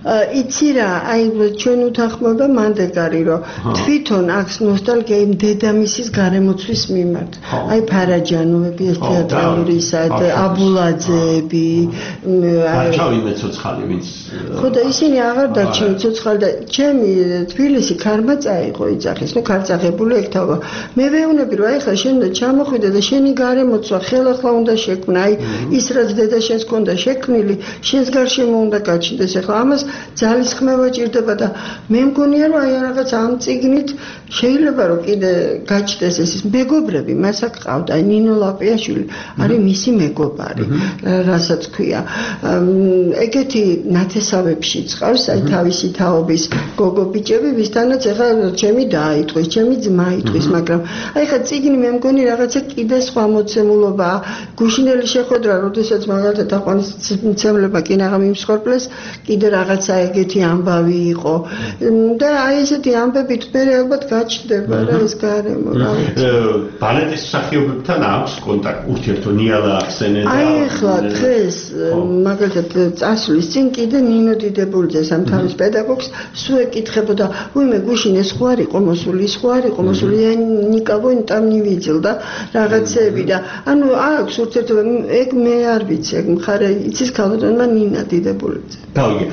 იცი რა, აი ჩვენ უთანხმოება მანდეკარი რომ თვითონ აქვს ნოსტალგია იმ დედამისის გარემოცვის მიმართ. აი ფარაჯანოები, ეს თეატრალური საერთოდ აბულაძეები, არჩავიმე ცოცხალი ვინც ხო და ისინი აღარ დარჩნენ ცოცხალი და ჩემი თბილისი ქარმა წაიღო იძახის, ნუ ქარწაღებული ეკთავა. მე ვეუბნები რომ აი ხა შენ ჩამოხვიდე და შენი გარემოცვა ხელახლა უნდა შექმნა, აი ის რაც დედა შენს ჰქონდა შექმნილი, შენს გარშემო უნდა გაჩნდეს. ახლა ამას ძალისხმევა ჭირდება და მე მგონია რომ აი რაღაც ამ წიგნით შეიძლება რომ კიდე გაჩნდეს ეს მეგობრები, მას აქ ყავდა, აი ნინო ლაპიაშვილი არის მისი მეგობარი, რასაც ქვია. ეგეთი ნათესავებში წავს, აი თავისი თაობის გოგო ბიჭები, ვისთანაც ახლა ჩემი დაიტყვის, ჩემი ძმა იტყვის, მაგრამ აი ხა წიგნი მე მგონი რაღაცა კიდე სხვა მოცემულობა, გუშინელი შეხვედრა, როდესაც მაგალითად აყვანისმცემლება კინაღამ იმსხორპლეს, კიდე რაღაცა ეგეთი ამბავი იყო და აი ესეთი ამბებით მე ალბათ გაჩნდება რა ეს გარემო რა. ბალეტის მსახიობებთან აქვს კონტაქტი, ურთიერთო ნიალა ახსენე და აი ახლა დღეს მაგალითად წასვლის წინ კიდე ნინო დიდებულიძეს ამ თავის პედაგოგს სულ ეკითხებოდა, უიმე გუშინ ეს ხო არ იყო მოსული, ის ხო არ იყო მოსული, ნიკავო там не видел და რაღაცები და ანუ აქვს ურთიერთობა, ეგ მე არ ვიცი, ეგ მხარე იცის ქალბატონმა ნინა დიდებულიძე. გავიგე.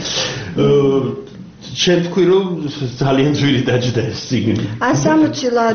შენ თქვი რომ ძალიან ძვირი დაჯდა ეს წიგნი. ასამოცი ლარი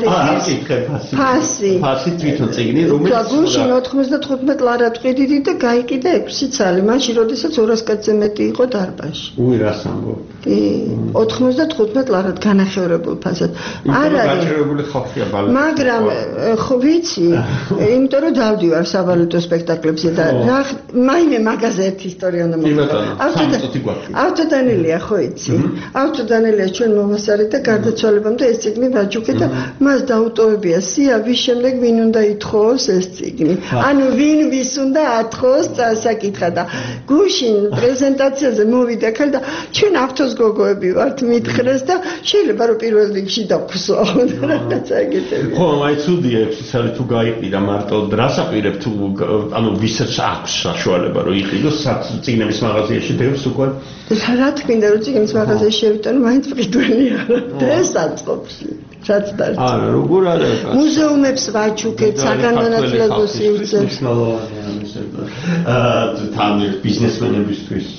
ფასი. ფასი თვითონ წიგნი რომელიც გუშინ ოთხმოცდათხუთმეტ ლარად ყიდიდი და გაიყიდა ექვსი ცალი, მაშინ როდესაც ორას კაცზე მეტი იყო დარბაზში. უი რას ამბობ? კი, ოთხმოცდათხუთმეტ ლარად განახევრებულ ფასად. არ არის გაჭირებული ხალხია ბალეტი. მაგრამ ხო ვიცი, იმიტომ რომ დავდივარ საბალეტო სპექტაკლებზე და რა მაიმე მაგაზე ერთი ისტორია უნდა მოგყვება. ავტოდანელია ხო იცი? ავტოდანელია ჩვენ მომასწრე და გარდაცვალებამდე ეს წიგნი ვაჯუქე და მას დაუტოვებია სია ვის შემდეგ ვინ უნდა ითხოვოს ეს წიგნი. ანუ ვინ ვის უნდა ათხოვოს საკითხა და გუშინ პრეზენტაციაზე მოვიდა ხალ და ჩვენ ავტოს გოგოები ვართ მითხრეს და შეიძლება რომ პირველ რიგში დავხსო რაღაცა ეგეთები. ხო, აი ცუდია ექვსი ცალი თუ გაიყიდა მარტო დრასაპირებ თუ ანუ ვისაც აქვს საშუალება რომ იყიდოს წიგნების მაღაზიაში დევს უკვე რა თქმა რომ წიგნის მაღაზიაში შევიტანო მაინც ფრიდველი არა დღეს აწყობში რაც და არა როგორ არა მუზეუმებს ვაჩუქეთ საგანმანათლებლო სივრცეს აა თან ბიზნესმენებისთვის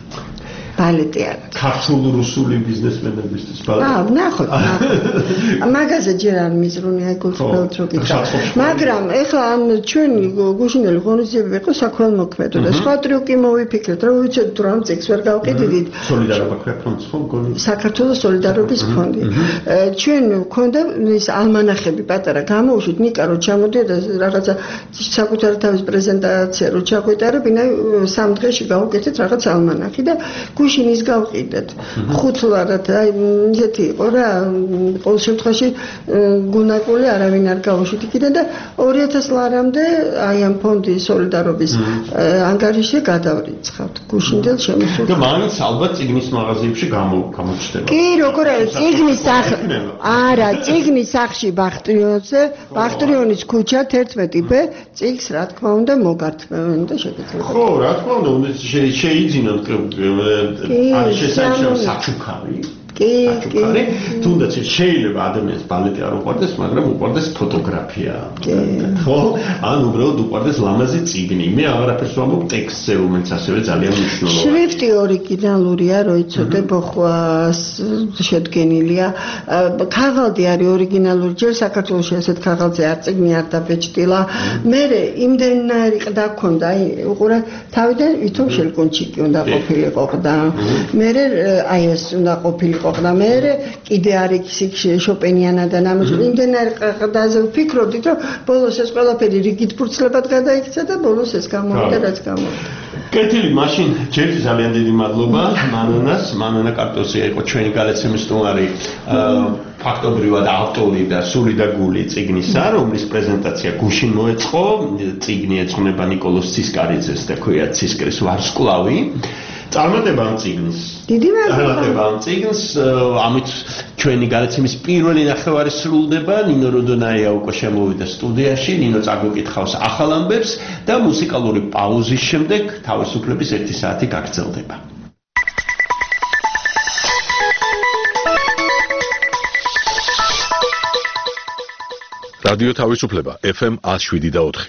ბალეტი არა ქართულ რუსული ბიზნესმენებისთვის ბალეტი აა ნახოთ ნახოთ მაგაზე ჯერ არ მიზრუნი აი გულწრფელად რო გითხრა მაგრამ ეხლა ამ ჩვენი გუშინელი ღონისძიებები იყო საქველმოქმედო და სხვა ტრიუკი მოვიფიქრეთ რომ ვიცით თუ რამ წიგს ვერ გავყიდით სოლიდარობა ქვია ფონდს ხო მგონი საქართველოს სოლიდარობის ფონდი ჩვენ გვქონდა ის ალმანახები პატარა გამოუშვით ნიკა რო ჩამოდიოდა რაღაცა საკუთარი თავის პრეზენტაცია რო ჩაგვეტარებინა სამ დღეში გავუკეთეთ რაღაც ალმანახი და გუშინ ის გავყიდეთ ხუთ ლარად აი ისეთი იყო რა ყოველ შემთხვევაში გუნაკული არავინ არ გავუშვით იქიდან და ორი ათას ლარამდე აი ამ ფონდის სოლიდარობის ანგარიშზე გადავრიცხავთ გუშინდელ შემოსულ და მაინც ალბათ წიგნის მაღაზიებში გამოჩნდება კი როგორ არის წიგნის სახ არა წიგნის სახში ბახტრიონზე ბახტრიონის ქუჩა თერთმეტი ბ წიგს რა თქმა უნდა მოგართმევენ და შეგეძლოთ ხო რა თქმა უნდა უნდა შეიძინოთ არის შესაძლოა საჩუქარი კი კი თუნდაც შეიძლება ადამიანს ბალეტი არ უყვარდეს მაგრამ უყვარდეს ფოტოგრაფია ხო ან უბრალოდ უყვარდეს ლამაზი წიგნი მე აღარაფერს ვამბობ ტექსტზე რომელიც ასევე ძალიან მნიშვნელოვანია შრიფტი ორიგინალურია რო იცოდებო ხო შედგენილია ქაღალდი არის ორიგინალური ჯერ საქართველოში ასეთ ქაღალდზე არ წიგნი არ დაბეჭდილა მე იმდენარი ყდა ქონდა აი უყურე თავიდან ვითომ შელკონჩიკი უნდა ყოფილიყო ყდა მე აი ეს უნდა ყოფილიყო და მე კიდე არის შოპენიანა და ნამუშევარი იმდენარი ყდაზე ვფიქრობდით რომ ბოლოს ეს ყველაფერი რიგით ფურცლებად გადაიქცა და ბოლოს ეს გამოვიდა რაც გამოვიდა კეთილი მაშინ ჯერ ძალიან დიდი მადლობა მანონას მანონა კარტოსია იყო ჩვენი გადაცემის სტუმარი ფაქტობრივად ავტორი და სული და გული წიგნისა რომლის პრეზენტაცია გუშინ მოეწყო წიგნი ეძღვნება ნიკოლოზ ცისკარიძეს და ქვია ცისკრის ვარსკვლავი წარმატება ამ წიგნის დიდი მადლობა ამ წიგნს ამით ჩვენი გადაცემის პირველი ნახევარი სრულდება ნინო როდონაია უკვე შემოვიდა სტუდიაში ნინო წაგვიკითხავს ახალ ამბებს და მუსიკალური პაუზის შემდეგ თავისუფლების ერთი საათი გაგრძელდება რადიო თავისუფლება ეფ ემ one oh seven და four.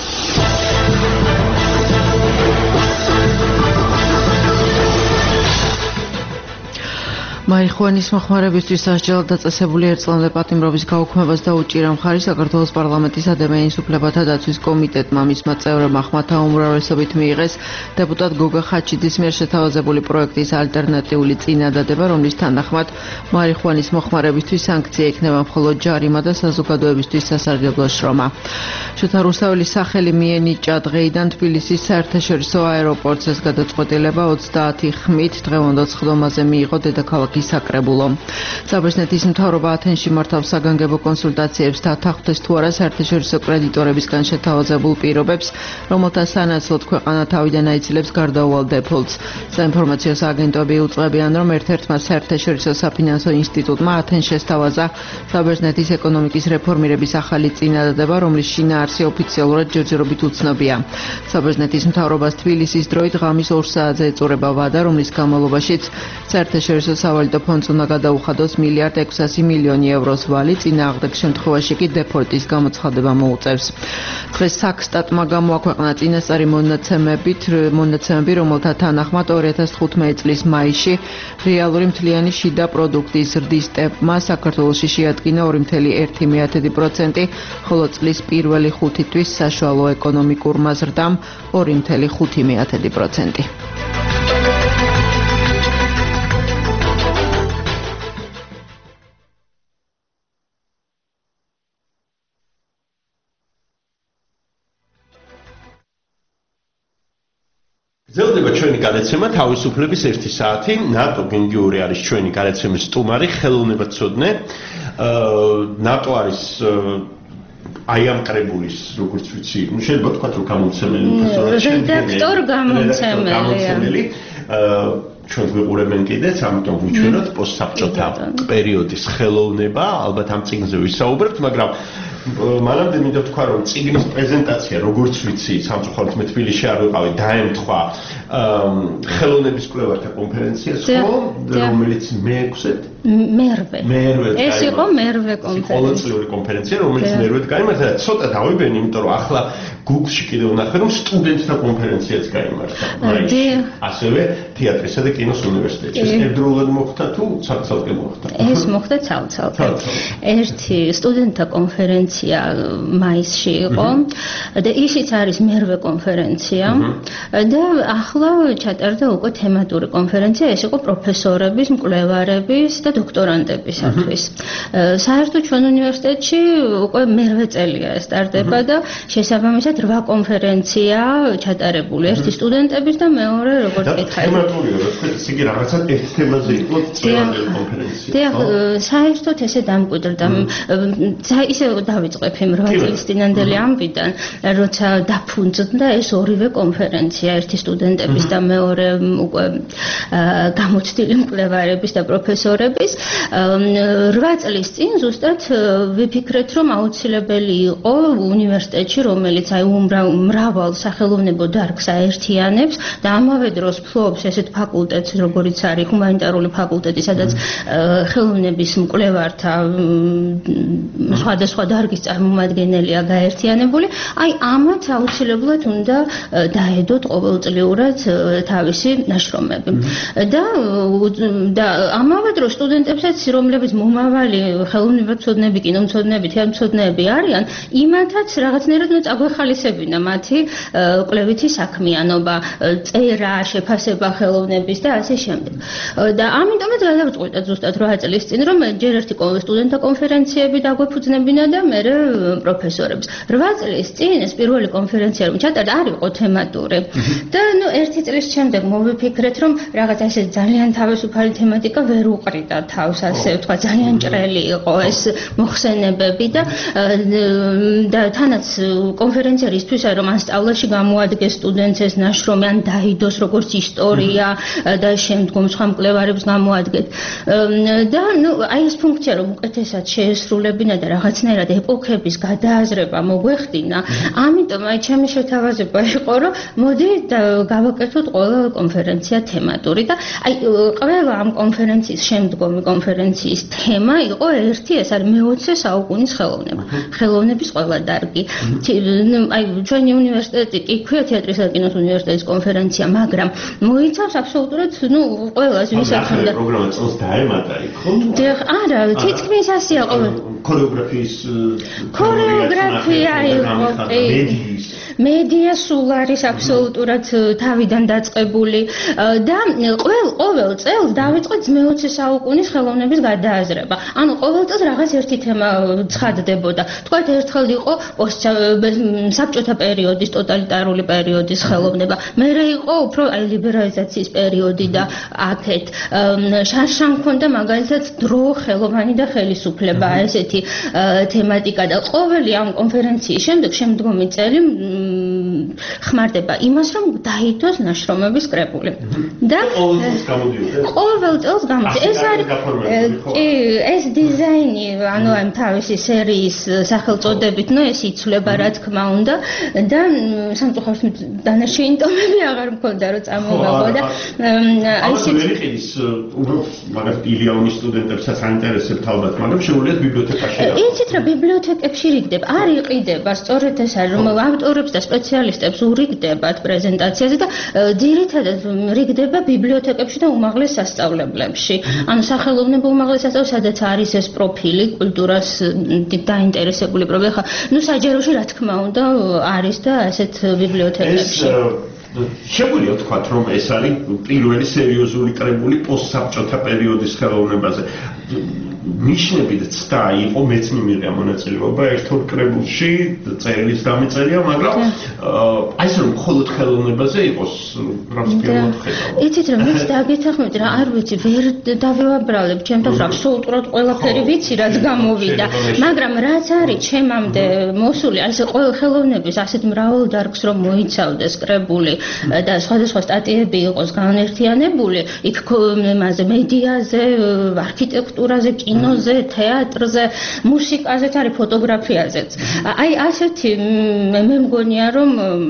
მარიხუანის მოხმარებისთვის სასჯელად დაწესებული ერთწლამდე პატიმრობის გაუქმებას დაუჭირა მხარი საქართველოს პარლამენტის ადამიანის უფლებათა დაცვის კომიტეტმა. მისმა წევრებმა ხმათა უმრავლესობით მიიღეს დეპუტატ გოგა ხაჩიძის მიერ შეთავაზებული პროექტის ალტერნატიული წინადადება, რომლის თანახმად მარიხუანის მოხმარებისთვის სანქცია იქნება მხოლოდ ჯარიმა და საზოგადოებისთვის სასარგებლო შრომა. შოთა რუსთაველის სახელი მიენიჭა დღეიდან თბილისის საერთაშორისო აეროპორტს. ეს გადაწყვეტილება ოცდაათი ხმით დღევანდელ სხდომაზე მიიღო დედაქალაქის საკრებულო. საბერძნეთის მთავრობა ათენში მართავს საგანგებო კონსულტაციებს და თანხმდეს თუ არა საერთაშორისო კრედიტორებისგან შეთავაზებულ პირობებს, რომელთა სანაცვლოდ ქვეყანა თავიდან აიცილებს გარდაუვალ დეფოლტს. საინფორმაციო სააგენტოები უწყებიან, რომ ერთ-ერთმა საერთაშორისო საფინანსო ინსტიტუტმა ათენში შესთავაზა საბერძნეთის ეკონომიკის რეფორმირების ახალი წინადადება, რომლის შინაარსი ოფიციალურად ჯერჯერობით უცნობია. საბერძნეთის მთავრობას თბილისის დროით ღამის ორ საათზე ეწურება ვადა, რომლის განმავლობაშიც საერთაშორისო სავალუტო ფონდს უნდა გადაუხადოს მილიარდ ექვსასი მილიონი ევროს ვალი, წინააღმდეგ შემთხვევაში კი დეფოლტის გამოცხადება მოუწევს. დღეს საქსტატმა გამოაქვეყნა წინასწარი მონაცემებით, მონაცემები, რომელთა თანახმად ორი ათას თხუთმეტი წლის მაისში რეალური მთლიანი შიდა პროდუქტის ზრდის ტემპმა საქართველოში შეადგინა ორი virgulă unu პროცენტი, ხოლო წლის პირველი ხუთი თვის საშუალო ეკონომიკურმა ზრდამ ორი virgulă ხუთი პროცენტი. გრძელდება ჩვენი გადაცემა თავისუფლების ერთი საათი. ნატო გენგიური არის ჩვენი გადაცემის სტუმარი, ხელოვნებაცოდნე. ნატო არის აი ამ კრებულის, როგორც ვიცი, ну შეიძლება თქვათ რომ გამომცემელი პროფესორად რედაქტორ გამომცემელი. ჩვენ გვიყურებენ კიდეც, ამიტომ ვუჩვენოთ პოსტსაბჭოთა პერიოდის ხელოვნება, ალბათ ამ წიგნზე ვისაუბრებთ, მაგრამ მანამდე მინდა ვთქვა, რომ წიგნის პრეზენტაცია, როგორც ვიცი, სამწუხაროდ მე თბილისში არ ვიყავი, დაემთხვა ხელოვნების კვლევართა კონფერენციას, ხო, რომელიც მეექვსე მერვე. ეს იყო მერვე კონფერენცია. ყოველწლიური კონფერენცია, რომელიც მერვედ გაიმართა და ცოტა დავიბენი, იმიტომ რომ ახლა Google-ში კიდევ ვნახე, რომ სტუდენტთა კონფერენციაც გაიმართა. ასევე თეატრისა და კინოს უნივერსიტეტში. ეს ერთდროულად მოხდა თუ ცალ-ცალკე მოხდა? ეს მოხდა ცალ-ცალკე. ერთი სტუდენტთა კონფერენცია მაისში იყო და ისიც არის მერვე კონფერენცია და ახლა ჩატარდა უკვე თემატური კონფერენცია, ეს იყო პროფესორების, მკვლევარების და დოქტორანტებისათვის. საერთოდ ჩვენ უნივერსიტეტში უკვე მერვე წელია სტარტება და შესაბამისად რვა კონფერენცია ჩატარებული, ერთი სტუდენტების და მეორე როგორც კითხავთ. თემატურია, რა თქმა უნდა, იგი რაღაცა ერთ თემაზე იყო წელიწადი კონფერენცია. და საერთოდ ესე დამკვიდრდა. ისე დავიწყებ იმ რვა წლის წინანდელი ამბიდან, როცა დაფუძნდა ეს ორივე კონფერენცია, ერთი სტუდენტების და მეორე უკვე გამოცდილი მკვლევარების და პროფესორების. რვა წლის წინ ზუსტად ვიფიქრეთ, რომ აუცილებელი იყო უნივერსიტეტში, რომელიც აი მრავალ სახელოვნებო დარგს აერთიანებს და ამავე დროს ფლობს ესეთ ფაკულტეტს, როგორიც არის ჰუმანიტარული ფაკულტეტი, სადაც ხელოვნების მკვლევართა სხვადასხვა დარგის წარმომადგენელია გაერთიანებული, აი ამათ აუცილებლად უნდა დაედოთ ყოველწლიურად თავისი ნაშრომები. და და ამავე დროს სტუდენტებსაც, რომლებიც მომავალი ხელოვნებაცოდნეები, კინომცოდნეები, თეატრმცოდნეები არიან, იმათაც რაღაცნაირად უნდა წაგვეხალისებინა მათი კვლევითი საქმიანობა, წერა, შეფასება ხელოვნების და ასე შემდეგ. და ამიტომაც გადავწყვიტეთ ზუსტად რვა წლის წინ, რომ ჯერ ერთი სტუდენტთა კონფერენციები დაგვეფუძნებინა და მე პროფესორებს. რვა წლის წინ ეს პირველი კონფერენცია რომ ჩატარდა, არ იყო თემატური. და ნუ ერთი წლის შემდეგ მოვიფიქრეთ, რომ რაღაც ესე ძალიან თავისუფალი თემატიკა ვერ უყრიდა თავს, ასე ვთქვა, ძალიან ჭრელი იყო ეს მოხსენებები და და თანაც კონფერენცია ფინანსიერი ისთვის რომ ან სწავლაში გამოადგეს სტუდენტს ეს ნაშრომი ან დაიდოს როგორც ისტორია და შემდგომ სხვა მკვლევარებს გამოადგეთ და ნუ აი ეს ფუნქცია რომ უკეთესად შეესრულებინა და რაღაცნაირად ეპოქების გადააზრება მოგვეხდინა ამიტომ აი ჩემი შეთავაზება იყო რომ მოდი გავაკეთოთ ყველა კონფერენცია თემატური და აი ყველა ამ კონფერენციის შემდგომი კონფერენციის თემა იყო ერთი ეს არის მეოცე საუკუნის ხელოვნება ხელოვნების ყველა დარგი აი ჩვენი უნივერსიტეტი კი ქვია თეატრისა და კინოს უნივერსიტეტის კონფერენცია მაგრამ მოიცავს აბსოლუტურად ნუ ყველას ვისაც უნდა პროგრამა წელს დაემატა იქ არა თითქმის ასეა ყოველ ქორეოგრაფიის ქორეოგრაფია იყო მედია სულ არის აბსოლუტურად თავიდან დაწყებული და ყოველ ყოველ წელს დავიწყეთ მეოცე საუკუნის ხელოვნების გადააზრება. ანუ ყოველ წელს რაღაც ერთი თემა ცხადდებოდა. თქვათ ერთხელ იყო საბჭოთა პერიოდის ტოტალიტარული პერიოდის ხელოვნება. მერე იყო უფრო აი ლიბერალიზაციის პერიოდი და აქეთ შარშან ქონდა მაგალითად დრო ხელოვანი და ხელისუფლება ესეთი თემატიკა და ყოველი ამ კონფერენციის შემდეგ შემდგომი წელი ხმარდება იმას რომ დაიდოს ნაშრომების კრებული და ყოველ წელს გამოდის ეს არის კი ეს დიზაინი ანუ ამ თავისი სერიის სახელწოდებით ნუ ეს იცვლება რა თქმა უნდა და სამწუხაროდ დანარჩენი ტომები აღარ მქონდა რომ წამოვეღო და აი ეს ვერი ყიდის მაგალითად ილიანის სტუდენტებსაც აინტერესებთ ალბათ მაგრამ შეუძლიათ ბიბლიოთეკაში იცით რა ბიბლიოთეკებში რიგდება არ იყიდება სწორედ ეს არის რომ ავტორებს და სპეციალისტებს ურიგდებათ პრეზენტაციაზე და ძირითადად რიგდება ბიბლიოთეკებში და უმაღლეს სასწავლებლებში. ანუ სახელოვნებო უმაღლეს სასწავლებლებში სადაც არის ეს პროფილი კულტურას დაინტერესებული პროფილი. ხა ნუ საჯაროში რა თქმა უნდა არის და ასეთ ბიბლიოთეკებში. შეგვიძლია ვთქვათ რომ ეს არის პირველი სერიოზული კრებული პოსტსაბჭოთა პერიოდის ხელოვნებაზე. ნიშნებით ცდა იყო მეცნი მიღია მონაწილეობა ერთ-ორ კრებულში წერილის დამეწერია მაგრამ აი ეს რომ მხოლოდ ხელოვნებაზე იყოს პრაქტიკულად ხედავ იცით რა მეც დაგეთანხმებით რა არ ვიცი ვერ დავევაბრალებ ჩემთვის აბსოლუტურად ყველაფერი ვიცი რაც გამოვიდა მაგრამ რაც არის ჩემამდე მოსული აი ეს ყველა ხელოვნების ასეთ მრავალ დარგს რომ მოიცავდეს კრებული და სხვადასხვა სტატიები იყოს განერთიანებული იქ იმაზე მედიაზე არქიტექტურაზე კინოზე, თეატრზე, მუსიკაზეც არის ფოტოგრაფიაზეც. აი ასეთი მე მგონია რომ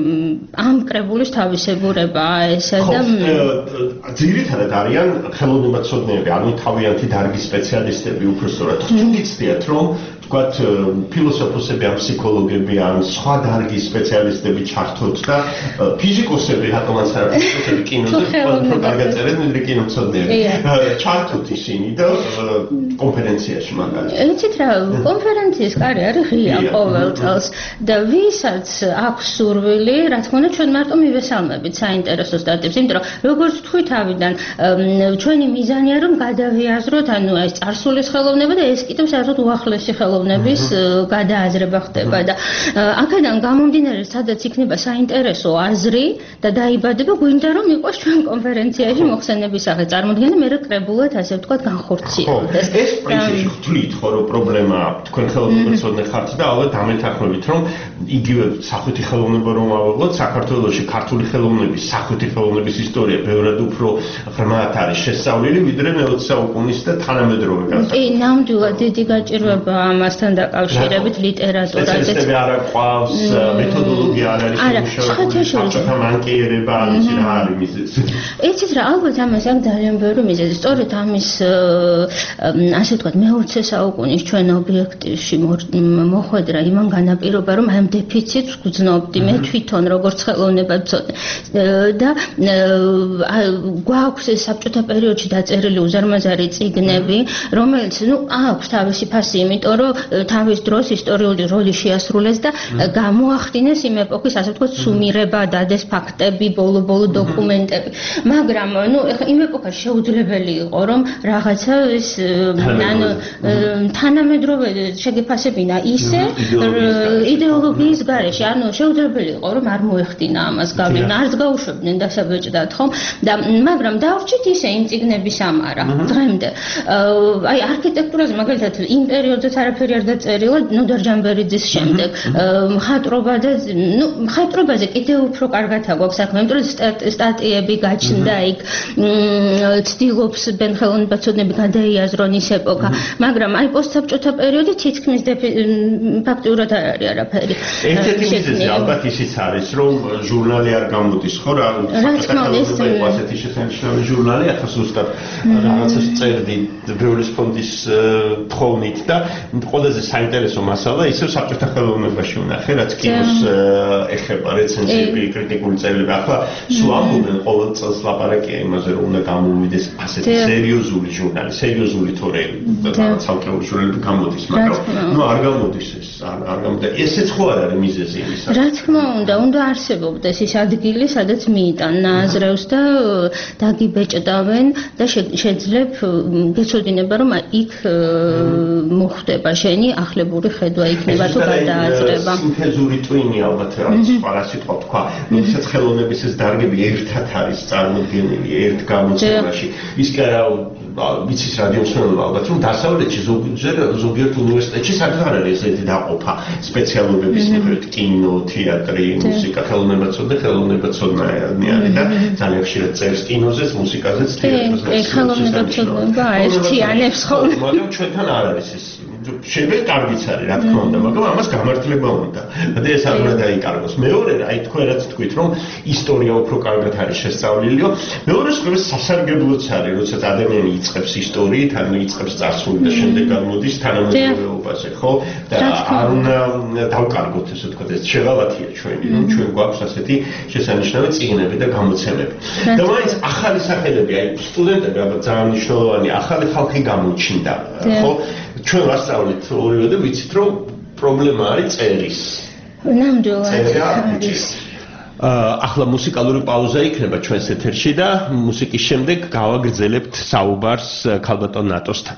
ამ კრებულის თავისებურებაა ესა და ძირითადად არიან ხელოვნებაცოდნეები, ანუ თავიანთი დარგის სპეციალისტები უბრალოდ თუ გიცდიათ რომ თქვათ ფილოსოფოსები ან ფსიქოლოგები ან სხვა დარგის სპეციალისტები ჩართოთ და ფიზიკოსები რატომაც არა ფიზიკოსები კინოზე უფრო კარგად წერენ ვიდრე კინომცოდნეები ჩართოთ ისინი და კონფერენციაში მაგალითად იცით რა კონფერენციის კარი არის ღია ყოველ წელს და ვისაც აქვს სურვილი რა თქმა უნდა ჩვენ მარტო მივესალმებით საინტერესო სტატიებს იმიტომ რომ როგორც თქვი თავიდან ჩვენი მიზანია რომ გადავიაზროთ ანუ ეს წარსულის ხელოვნება და ეს კიდევ საერთოდ უახლესი ხელოვნების გადააზრება ხდება და აქედან გამომდინარე სადაც იქნება საინტერესო აზრი და დაიბადება გვინდა რომ იყოს ჩვენ კონფერენციაში მოხსენების სახე წარმოდგენა მე კრებულად ასე ვთქვათ განხორციელდეს ეს პრინციპში ხთვლით ხო რომ პრობლემა თქვენ ხელოვნებაცოდნე ხართ და ალბათ დამეთანხმებით რომ იგივე სახვითი ხელოვნება რომ ავიღოთ საქართველოში ქართული ხელოვნების სახვითი ხელოვნების ისტორია ბევრად უფრო ღრმად არის შესწავლილი ვიდრე მეოცე საუკუნის და თანამედროვე განსაკუთრებით კი ნამდვილად დიდი გაჭირვება ამასთან დაკავშირებით ლიტერატურაზე სპეციალისტები არ აქვს მეთოდოლოგია არ არის შემუშავებული საბჭოთა მანკიერება არის რა არის მიზეზი იცით რა ალბათ ამას აქვს ძალიან ბევრი მიზეზი სწორედ ამის ასე ვთქვათ მეოცე საუკუნის ჩვენ ობიექტივში მოხვედრა იმან განაპირობა რომ ამ დეფიციტს გვძნობდი მე თვითონ როგორც ხელოვნებაცოდნე და გვაქვს ეს საბჭოთა პერიოდში დაწერილი უზარმაზარი წიგნები რომელიც ნუ აქვს თავისი ფასი იმიტომ რომ თავის დროს ისტორიული როლი შეასრულეს და გამოახდინეს იმ ეპოქის ასე ვთქვათ სუმირება დადეს ფაქტები ბოლო-ბოლო დოკუმენტები მაგრამ ნუ იმ ეპოქაში შეუძლებელი იყო რომ რაღაცა ეს ანუ თანამედროვე შეგეფასებინა ისე იდეოლოგიის გარეშე ანუ შეუძლებელი იყო რომ არ მოეხდინა ამას გავლენა არც გაუშვებდნენ დასაბეჭდად ხომ და მაგრამ დავრჩით ისე იმ წიგნების ამარა დღემდე აი არქიტექტურაზე მაგალითად იმ პერიოდზეც არაფერი არაფერი არ დაწერილა ნოდარ ჯამბერიძის შემდეგ. მხატვრობა და ნუ მხატვრობაზე კიდევ უფრო კარგად აგვაქვს საქმე, იმიტომ რომ სტატიები გაჩნდა იქ, ცდილობს ბენხელოვნებაცოდნები გადაიაზრონ ის ეპოქა, მაგრამ აი პოსტსაბჭოთა პერიოდი თითქმის ფაქტიურად არ არის არაფერი. ერთ-ერთი მიზეზი ალბათ ისიც არის, რომ ჟურნალი არ გამოდის, ხო რა, სახელმწიფო ასეთი შესანიშნავი ჟურნალი ათას ზუსტად რაღაცას წერდი ბრიულის ფონდის თხოვნით და ყველაზე საინტერესო მასალა ისევ საბჭოთა ხელოვნებაში ვნახე, რაც კინოს ეხება რეცენზიები, კრიტიკული წერილები. ახლა სულ ამბობენ ყოველ წელს ლაპარაკია იმაზე, რომ უნდა გამოვიდეს ასეთი სერიოზული ჟურნალი, სერიოზული თორე ცალკეული ჟურნალები გამოდის, მაგრამ ნუ არ გამოდის ეს, არ გამოდის. ესეც ხო არ არის მიზეზი იმისა. რა თქმა უნდა, უნდა არსებობდეს ის ადგილი, სადაც მიიტან ნაზრევს და დაგიბეჭდავენ და შეძლებ გეცოდინება, რომ იქ მოხდება შენი ახლებური ხედვა იქნება თუ გადააზრება. სინთეზური ტვინი ალბათ რაღაც სხვა რა სიტყვა თქვა, როდესაც ხელოვნების ეს დარგები ერთად არის წარმოდგენილი ერთ გამოცემაში. ის კი არა ვიცის რადიომსმენელობა ალბათ, რომ დასავლეთში ზოგიერთ უნივერსიტეტში საერთოდ არ არის ესეთი დაყოფა სპეციალობების მიხედვით, კინო, თეატრი, მუსიკა, ხელოვნებაცოდნე, ხელოვნებაცოდნეები არის და ძალიან ხშირად წერს კინოზეც, მუსიკაზეც, თეატრზეც. ხელოვნებაცოდნეობა აერთიანებს ხოლმე. მაგრამ ჩვენთან არ არის ეს. შეიძლება კარგიც არის, რა თქმა უნდა, მაგრამ ამას გამართლება უნდა. და ეს არ უნდა დაიკარგოს. მეორე, აი თქვენ რაც თქვით, რომ ისტორია უფრო კარგად არის შესწავლილიო. მეორე მხრივ სასარგებლოც არის, როდესაც ადამიანი იწყებს ისტორიით, ან იწყებს წარსული და შემდეგ გამოდის თანამედროვეობაზე, ხო? და არ უნდა დავკარგოთ ესე ვთქვათ, ეს შეღავათია ჩვენი, რომ ჩვენ გვაქვს ასეთი შესანიშნავი წიგნები და გამოცემები. და მაინც ახალი სახელები, აი სტუდენტები ალბათ ძალიან მნიშვნელოვანი ახალი ხალხი გამოჩნდა, ხო? ჩვენ ვასწავლით ორივე და ვიცით, რომ პრობლემა არის წერის. ნამდვილად. ახლა მუსიკალური პაუზა იქნება ჩვენს ეთერში და მუსიკის შემდეგ გავაგრძელებთ საუბარს ქალბატონ ნატოსთან.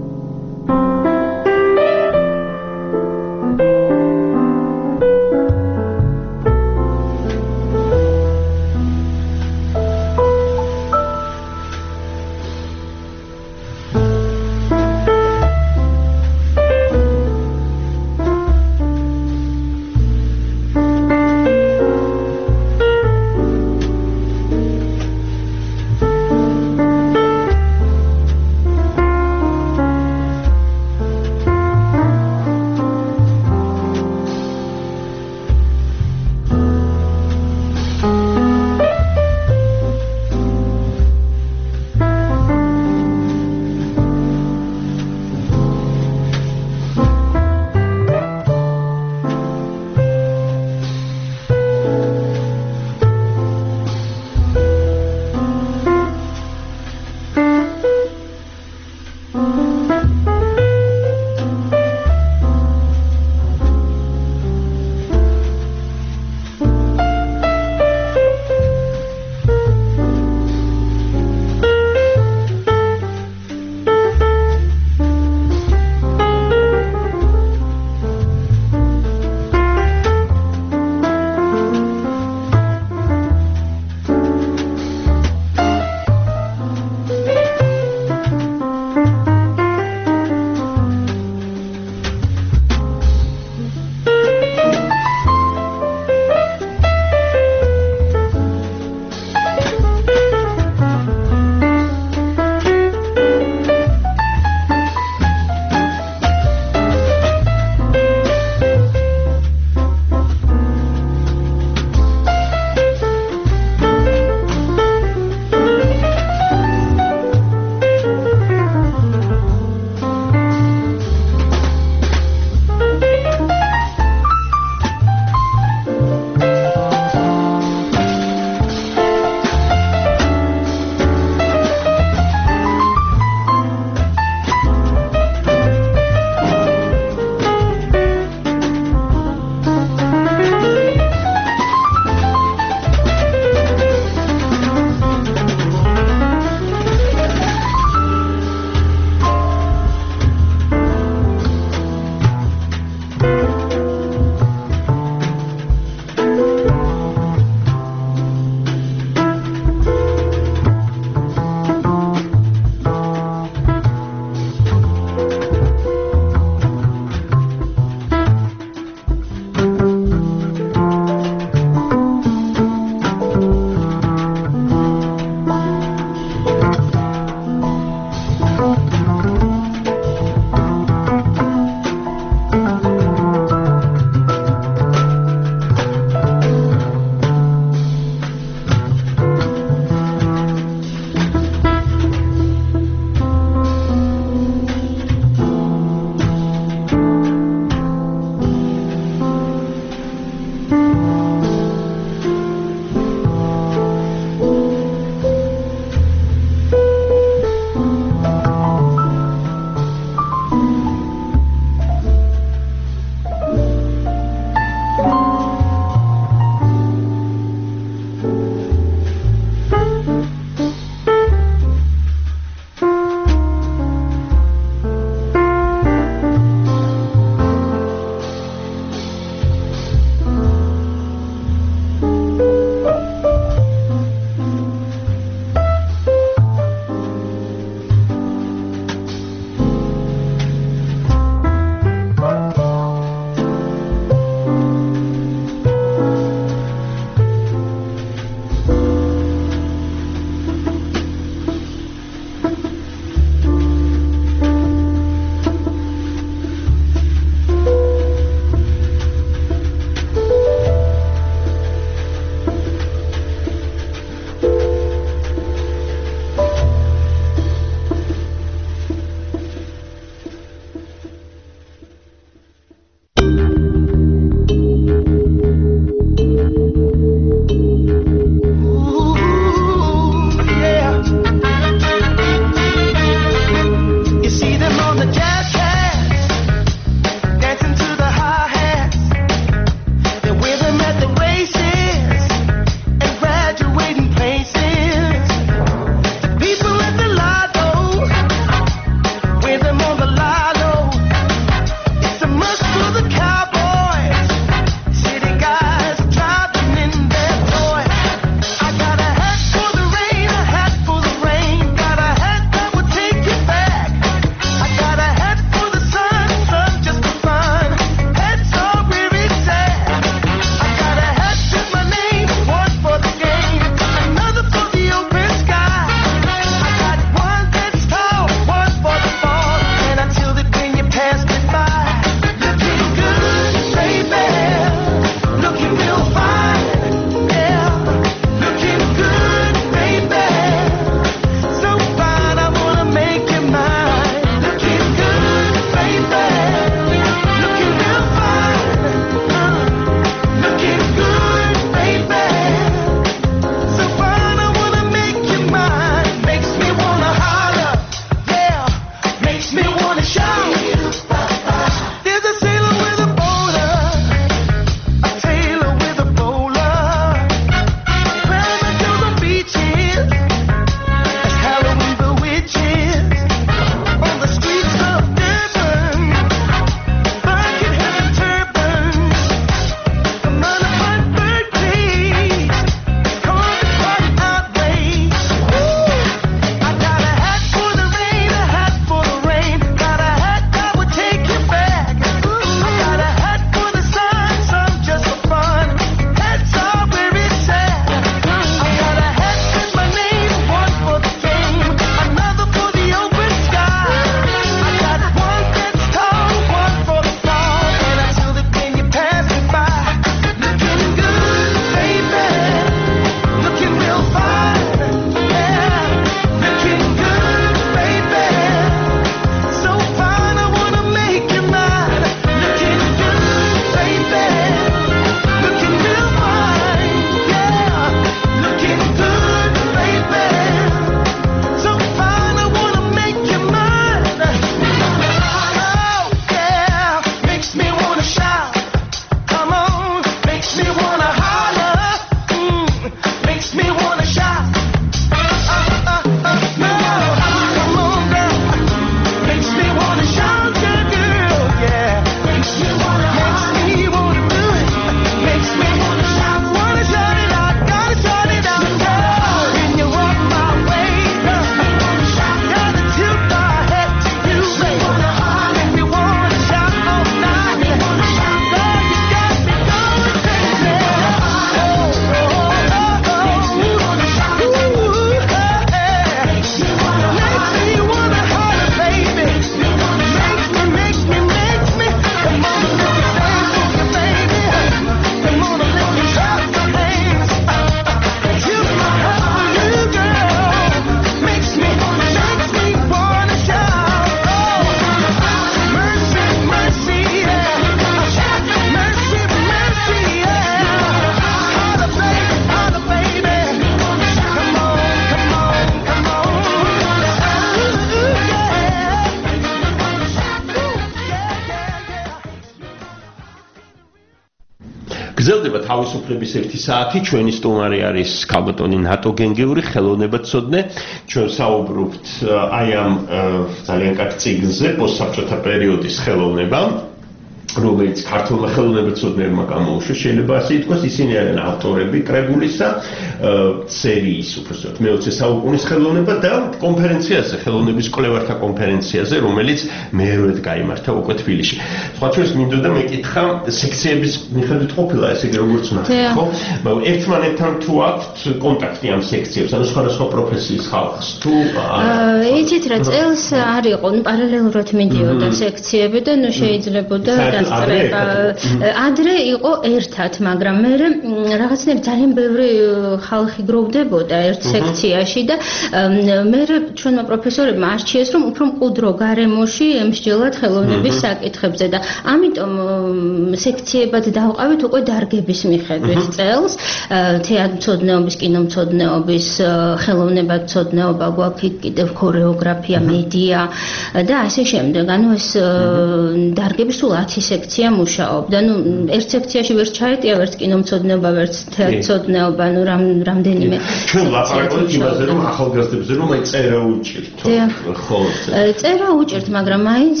გრძელდება თავისუფლების ერთი საათი. ჩვენი სტუმარი არის ქალბატონი ნატო გენგიური, ხელოვნებაცოდნე. ჩვენ საუბრობთ აი ამ ძალიან კარგ წიგნზე, პოსტსაბჭოთა პერიოდის ხელოვნება, რომელიც ქართულმა ხელოვნებაცოდნეებმა გამოუშვა, შეიძლება ასე ითქვას, ისინი არიან ავტორები კრებულისა, სერიის, უბრალოდ მეოცე საუკუნის ხელოვნება და კონფერენციაზე, ხელოვნების კვლევართა კონფერენციაზე, რომელიც მეორედ გაიმართა უკვე თბილისში. სხვა ჩვენს მინდოდა მეკითხა, სექციების მიხედვით ყოფილა ესე იგი როგორც ნახეთ, ხო? მაგრამ ერთმანეთთან თუ აქვთ კონტაქტი ამ სექციებს, ანუ სხვადასხვა პროფესიის ხალხს თუ იცით რა წელს არ იყო, ნუ პარალელურად მიდიოდა სექციები და ნუ შეიძლებოდა დასწრება. ადრე იყო ერთად, მაგრამ მე რაღაცნაირად ძალიან ბევრი ხალხი გროვდებოდა ერთ სექციაში და მე ჩვენმა პროფესორებმა არჩიეს, რომ უფრო მყუდრო გარემოში ემსჯელოთ ხელოვნების საკითხებზე და ამიტომ სექციებად დავყავით უკვე დარგების მიხედვით წელს. თეატრმცოდნეობის, კინომცოდნეობის, ხელოვნებაცოდნეობა გვაქვს, კიდევ ქორეოგრაფია, მედია და ასე შემდეგ. ანუ ეს დარგები სულ ათი სექცია მუშაობდა. ნუ ერთ სექციაში ვერ ჩაეტია ვერც კინომცოდნეობა, ვერც თეატრმცოდნეობა, ნუ რამდენიმე. ჩვენ ლაპარაკობთ იმაზე, რომ ახალგაზრდებზე რომ აი წერა უჭირთ. ხო, წერა უჭირთ, მაგრამ მაინც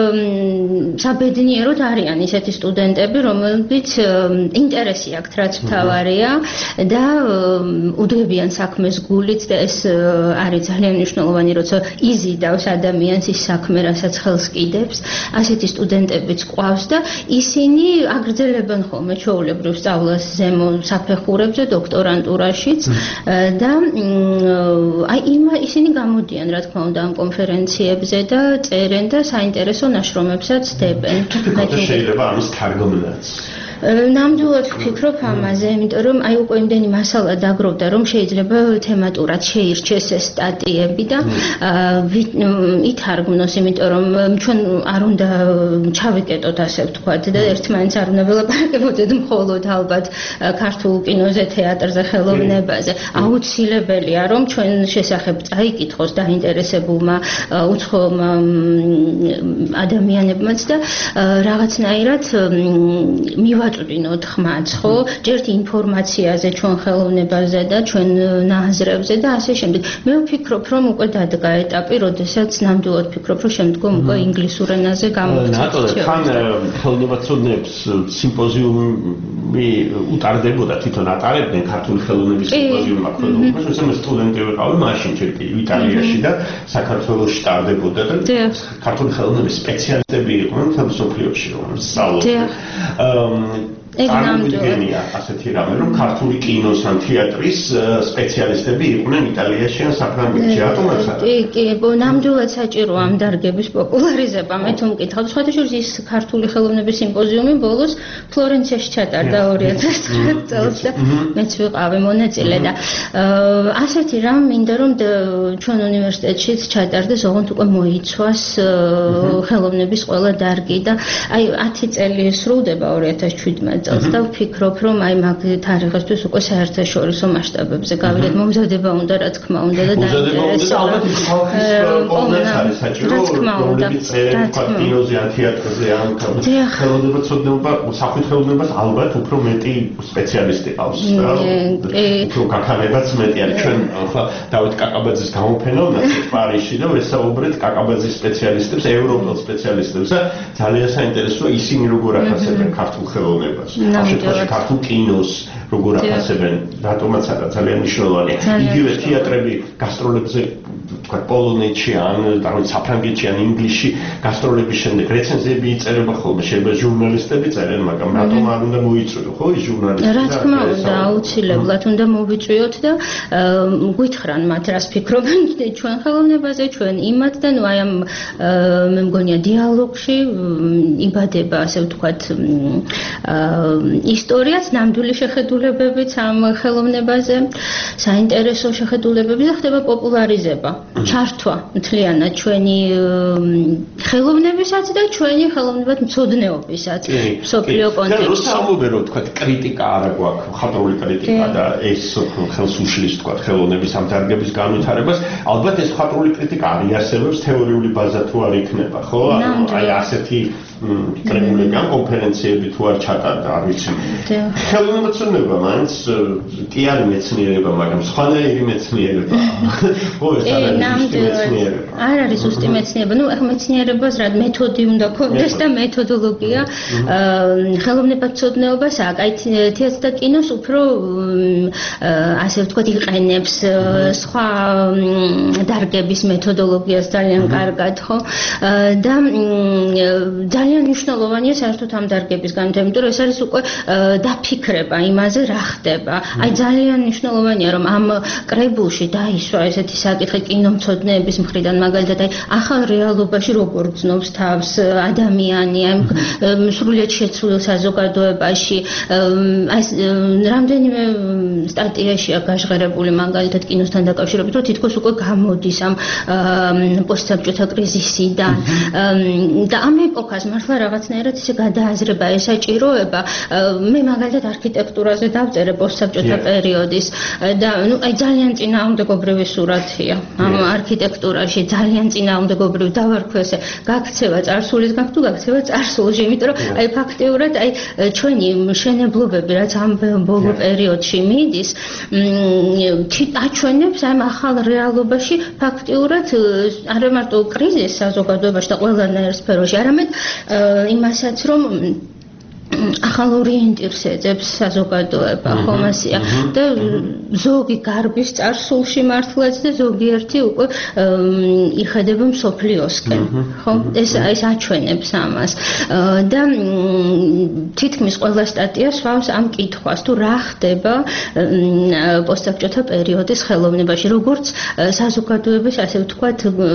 საბედნიეროდ არიან ისეთი სტუდენტები, რომლებიც ინტერესი აქვთ, რაც მთავარია და უდგებიან საქმეს გულით და ეს არის ძალიან მნიშვნელოვანი, როცა იზიდავს ადამიანს ის საქმე, რასაც ხელს კიდებს. ასეთი სტუდენტებიც ყავს და ისინი აგრძელებენ ხოლმე ჩვეულებრივ სწავლას ზემო საფეხურებზე, დოქტორანტურაშიც და აი ისინი გამოდიან, რა თქმა უნდა, ამ კონფერენციებზე და წერენ და საინტერესო ნაშრომებსაც დებენ. შეიძლება ამის თარგმნაც. ნამდვილად ვფიქრობ ამაზე, იმიტომ რომ აი უკვე იმდენი მასალა დაგროვდა, რომ შეიძლება თემატურად შეირჩეს ეს სტატიები და ითარგმნოს, იმიტომ რომ ჩვენ არ უნდა ჩავიკეტოთ, ასე ვთქვათ, და ერთმანეთს არ უნდა ველაპარაკებოდეთ მხოლოდ ალბათ ქართულ კინოზე, თეატრზე, ხელოვნებაზე. აუცილებელია, რომ ჩვენ შესახებ წაიკითხოს დაინტერესებულმა უცხოურმა ადამიანებმაც და რაღაცნაირად მივა ვაწვდინოთ ხმაც, ხო? ჯერთ ინფორმაციაზე, ჩვენ ხელოვნებაზე და ჩვენ ნაზრებზე და ასე შემდეგ. მე ვფიქრობ, რომ უკვე დადგა ეტაპი, როდესაც ნამდვილად ვფიქრობ, რომ შემდგომ უკვე ინგლისურ ენაზე გამოვხდეთ. ნატო, თან ხელოვნებაცოდნეებს სიმპოზიუმი უტარდებოდა, თვითონ ატარებდნენ ქართული ხელოვნების სიმპოზიუმი აქ. მე სტუდენტი ვიყავი მაშინ ჯერ კი იტალიაში და საქართველოში ტარდებოდა და ქართული ხელოვნების სპეციალისტები იყვნენ მსოფლიოში, რომ სწავლობდნენ. წარმოიდგენია ასეთი რამე, რომ ქართული კინოს ან თეატრის სპეციალისტები იყვნენ იტალიაში ან საფრანგეთში. რატომაც არა? კი, კი, ნამდვილად საჭირო ამ დარგების პოპულარიზება. მე თუ მკითხავ, სხვათა შორის ის ქართული ხელოვნების სიმპოზიუმი ბოლოს ფლორენციაში ჩატარდა ორი ათას ცხრა წელს და მეც ვიყავი მონაწილე და ასეთი რამ მინდა რომ ჩვენ უნივერსიტეტშიც ჩატარდეს, ოღონდ უკვე მოიცვას ხელოვნების ყველა დარგი და აი ათი წელი სრულდება ორი ათას შვიდმეტ წელს და ვფიქრობ, რომ აი მაგ თარიღისთვის უკვე საერთაშორისო მასშტაბებზე გავიდეთ. მომზადება უნდა, რა თქმა უნდა და დაინტერესება. რა თქმა უნდა, რა თქმა უნდა, კინოზე, თეატრზე ან ხელოვნებაცოდნეობა, სახვითი ხელოვნებას ალბათ უფრო მეტი სპეციალისტი ყავს და უფრო გაქანებაც მეტი არის. ჩვენ ახლა დავით კაკაბაძის გამოფენოვნად პარიზში და ვესაუბრეთ კაკაბაძის სპეციალისტებს, ევროპელ სპეციალისტებს და ძალიან საინტერესოა ისინი როგორ აფასებენ ქართულ ხელოვნებას. ახლა ქართულ კინოს როგორ აფასებენ, რატომაც არა ძალიან მნიშვნელოვანია. იგივე თეატრები გასტროლებზე თქვა პოლონეთში ან დავით საფრანგეთში ან ინგლისში გასტროლების შემდეგ რეცენზიები იწერება ხოლმე, შეიძლება ჟურნალისტები წერენ, მაგრამ რატომ არ უნდა მოიწვიო, ხო, ის ჟურნალისტები? რა თქმა უნდა, აუცილებლად უნდა მოვიწვიოთ და გვითხრან მათ რას ფიქრობენ ჩვენ ხელოვნებაზე, ჩვენ იმათ და ნუ აი ამ მე მგონია დიალოგში იბადება, ასე ვთქვათ, ისტორიაც, ნამდვილი შეხედულებებიც ამ ხელოვნებაზე, საინტერესო შეხედულებები და ხდება პოპულარიზება. ჩართვა მთლიანად ჩვენი ხელოვნებისაც და ჩვენი ხელოვნებად მცოდნეობისაც სოფლიო კონტექსტში. როცა ამობერო თქვა კრიტიკა არა გვაქვს, მხატვრული კრიტიკა და ეს ხელს უშლის თქვა ხელოვნების ამ დარგების განვითარებას, ალბათ ეს მხატვრული კრიტიკა არ იარსებებს თეორიული ბაზა თუ არ იქნება, ხო? აი ასეთი კრებულები კონფერენციები თუ არ ჩატარდა, არ ვიცი. ხელოვნებაცოდნება მაინც კი არის მეცნიერება, მაგრამ სხვანაირი მეცნიერება. ხო, ეს არ არის ზუსტი მეცნიერება. ნუ ახლა მეცნიერებას რა მეთოდი უნდა ქონდეს და მეთოდოლოგია. ხელოვნებაცოდნეობას აი თეატრს და კინოს უფრო ასე ვთქვათ იყენებს სხვა დარგების მეთოდოლოგიას ძალიან კარგად, ხო? და ძალიან მნიშვნელოვანია საერთოდ ამ დარგების განვითარება, იმიტომ რომ ეს არის უკვე დაფიქრება იმაზე, რა ხდება. აი ძალიან მნიშვნელოვანია რომ ამ კრებულში დაისვა ესეთი საკითხი კინომცოდნეების მხრიდან, მაგალითად აი ახალ რეალობაში როგორ გრძნობს თავს ადამიანი ამ სრულიად შეცვლილ საზოგადოებაში. აი რამდენიმე სტატიაშია გაჟღერებული მაგალითად კინოსთან დაკავშირებით, რომ თითქოს უკვე გამოდის ამ პოსტსაბჭოთა კრიზისიდან და ამ ეპოქას მართლა რაღაცნაირად ისე გადააზრება ესაჭიროება. მე მაგალითად არქიტექტურაზე დავწერე პოსტსაბჭოთა პერიოდის და ნუ აი ძალიან წინააღმდეგობრივი სურათია ამ არქიტექტურაში, ძალიან წინააღმდეგობრივი დავარქვესე გაქცევა წარსულის გაქვს თუ გაქცევა წარსულში, იმიტომ რომ აი ფაქტიურად აი ჩვენი მშენებლობები რაც ამ ბოლო პერიოდში მიდის აჩვენებს ამ ახალ რეალობაში ფაქტიურად არა მარტო კრიზისს საზოგადოებაში და ყველანაირ სფეროში, არამედ იმასაც რომ ახალ ორიენტირს ეძებს საზოგადოება, ხომ ასეა და ზოგი გარბის წარსულში მართლაც და ზოგიერთი უკვე იხედება მსოფლიოსკენ, ხო? ეს ეს აჩვენებს ამას და თითქმის ყველა სტატია swავს ამ კითხვას, თუ რა ხდება პოსტსაბჭოთა პერიოდის ხელოვნებაში, როგორც საზოგადოების, ასე ვთქვათ,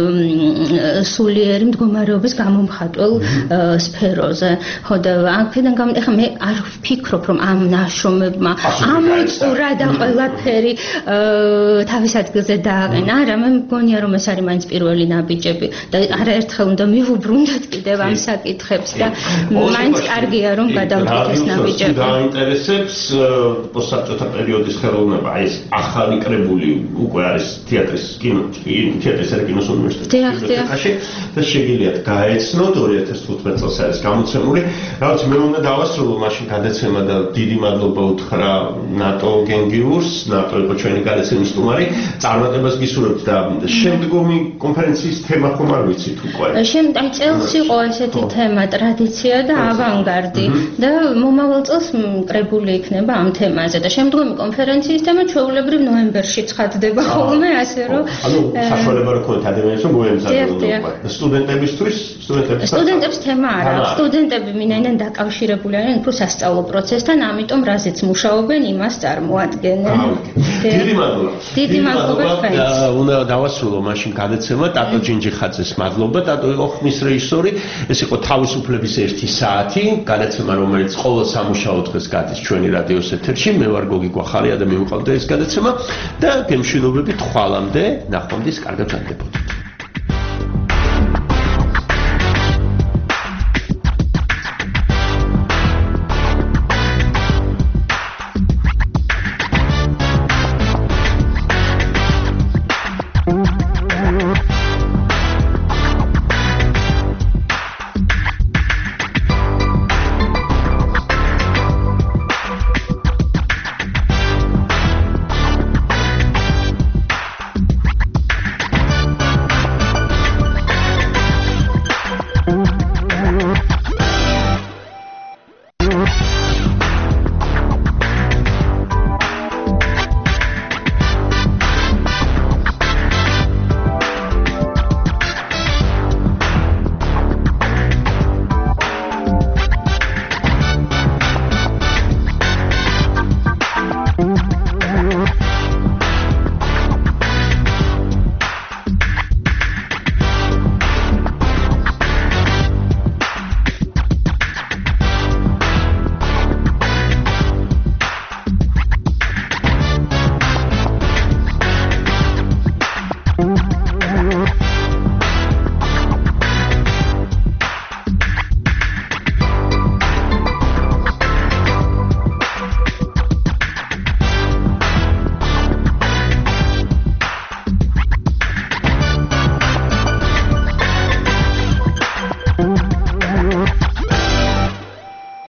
სულიერი მდგომარეობის გამომხატველ სფეროზე, ხო და აქედან ეხლა მე არ ვფიქრობ რომ ამ ნაშრომებმა ამოწურა და ყველაფერი თავის ადგილზე დააყენა. არა, მე მგონია რომ ეს არის მაინც პირველი ნაბიჯები და არაერთხელ უნდა მივუბრუნდეთ კიდევ ამ საკითხებს და მაინც კარგია რომ გადავდგეთ ეს ნაბიჯები. დაინტერესებს პოსტსაბჭოთა პერიოდის ხელოვნება, აი ეს ახალი კრებული უკვე არის თეატრის კინო, თეატრის და კინოს უნივერსიტეტში და შეგიძლიათ გაეცნოთ ორი ათას თხუთმეტ წელს არის გამოცემული. რაც მე უნდა დავასრულო მაშინ გადაცემა და დიდი მადლობა უთხრა ნატო გენგიურს, ნატო იყო ჩვენი გადაცემის სტუმარი. წარმატებას გისურვებთ და შემდგომი კონფერენციის თემა ხომ არ ვიცით უკვე. შემდგომ წელს იყო ესეთი თემა ტრადიცია და ავანგარდი და მომავალ წელს კრებული იქნება ამ თემაზე და შემდგომი კონფერენციის თემა ჩვეულებრივ ნოემბერში ცხადდება ხოლმე, ასე რომ ანუ საშუალება რო ქონდეთ ადამიანებს რომ მოემზადონ სტუდენტებისთვის, სტუდენტებს სტუდენტებს თემა არა, სტუდენტები მინაიდან დაკავშირებული არიან უფრო სასწავლო პროცესთან, ამიტომ რაზეც მუშაობენ, იმას წარმოადგენენ. დიდი მადლობა. დიდი მადლობა თქვენს. უნდა დავასრულო მაშინ გადაცემა ტატო ჯინჯიხაძეს მადლობა. ტატო იყო ხმის რეჟისორი. ეს იყო თავისუფლების ერთი საათი, გადაცემა რომელიც ყოველ სამუშაო დღეს გადის ჩვენი რადიოს ეთერში. მე ვარ გოგი გვახარია და მე ვიყავდა ეს გადაცემა და გემშვიდობებით ხვალამდე, ნახვამდის, კარგად ჩაგდებოდეთ.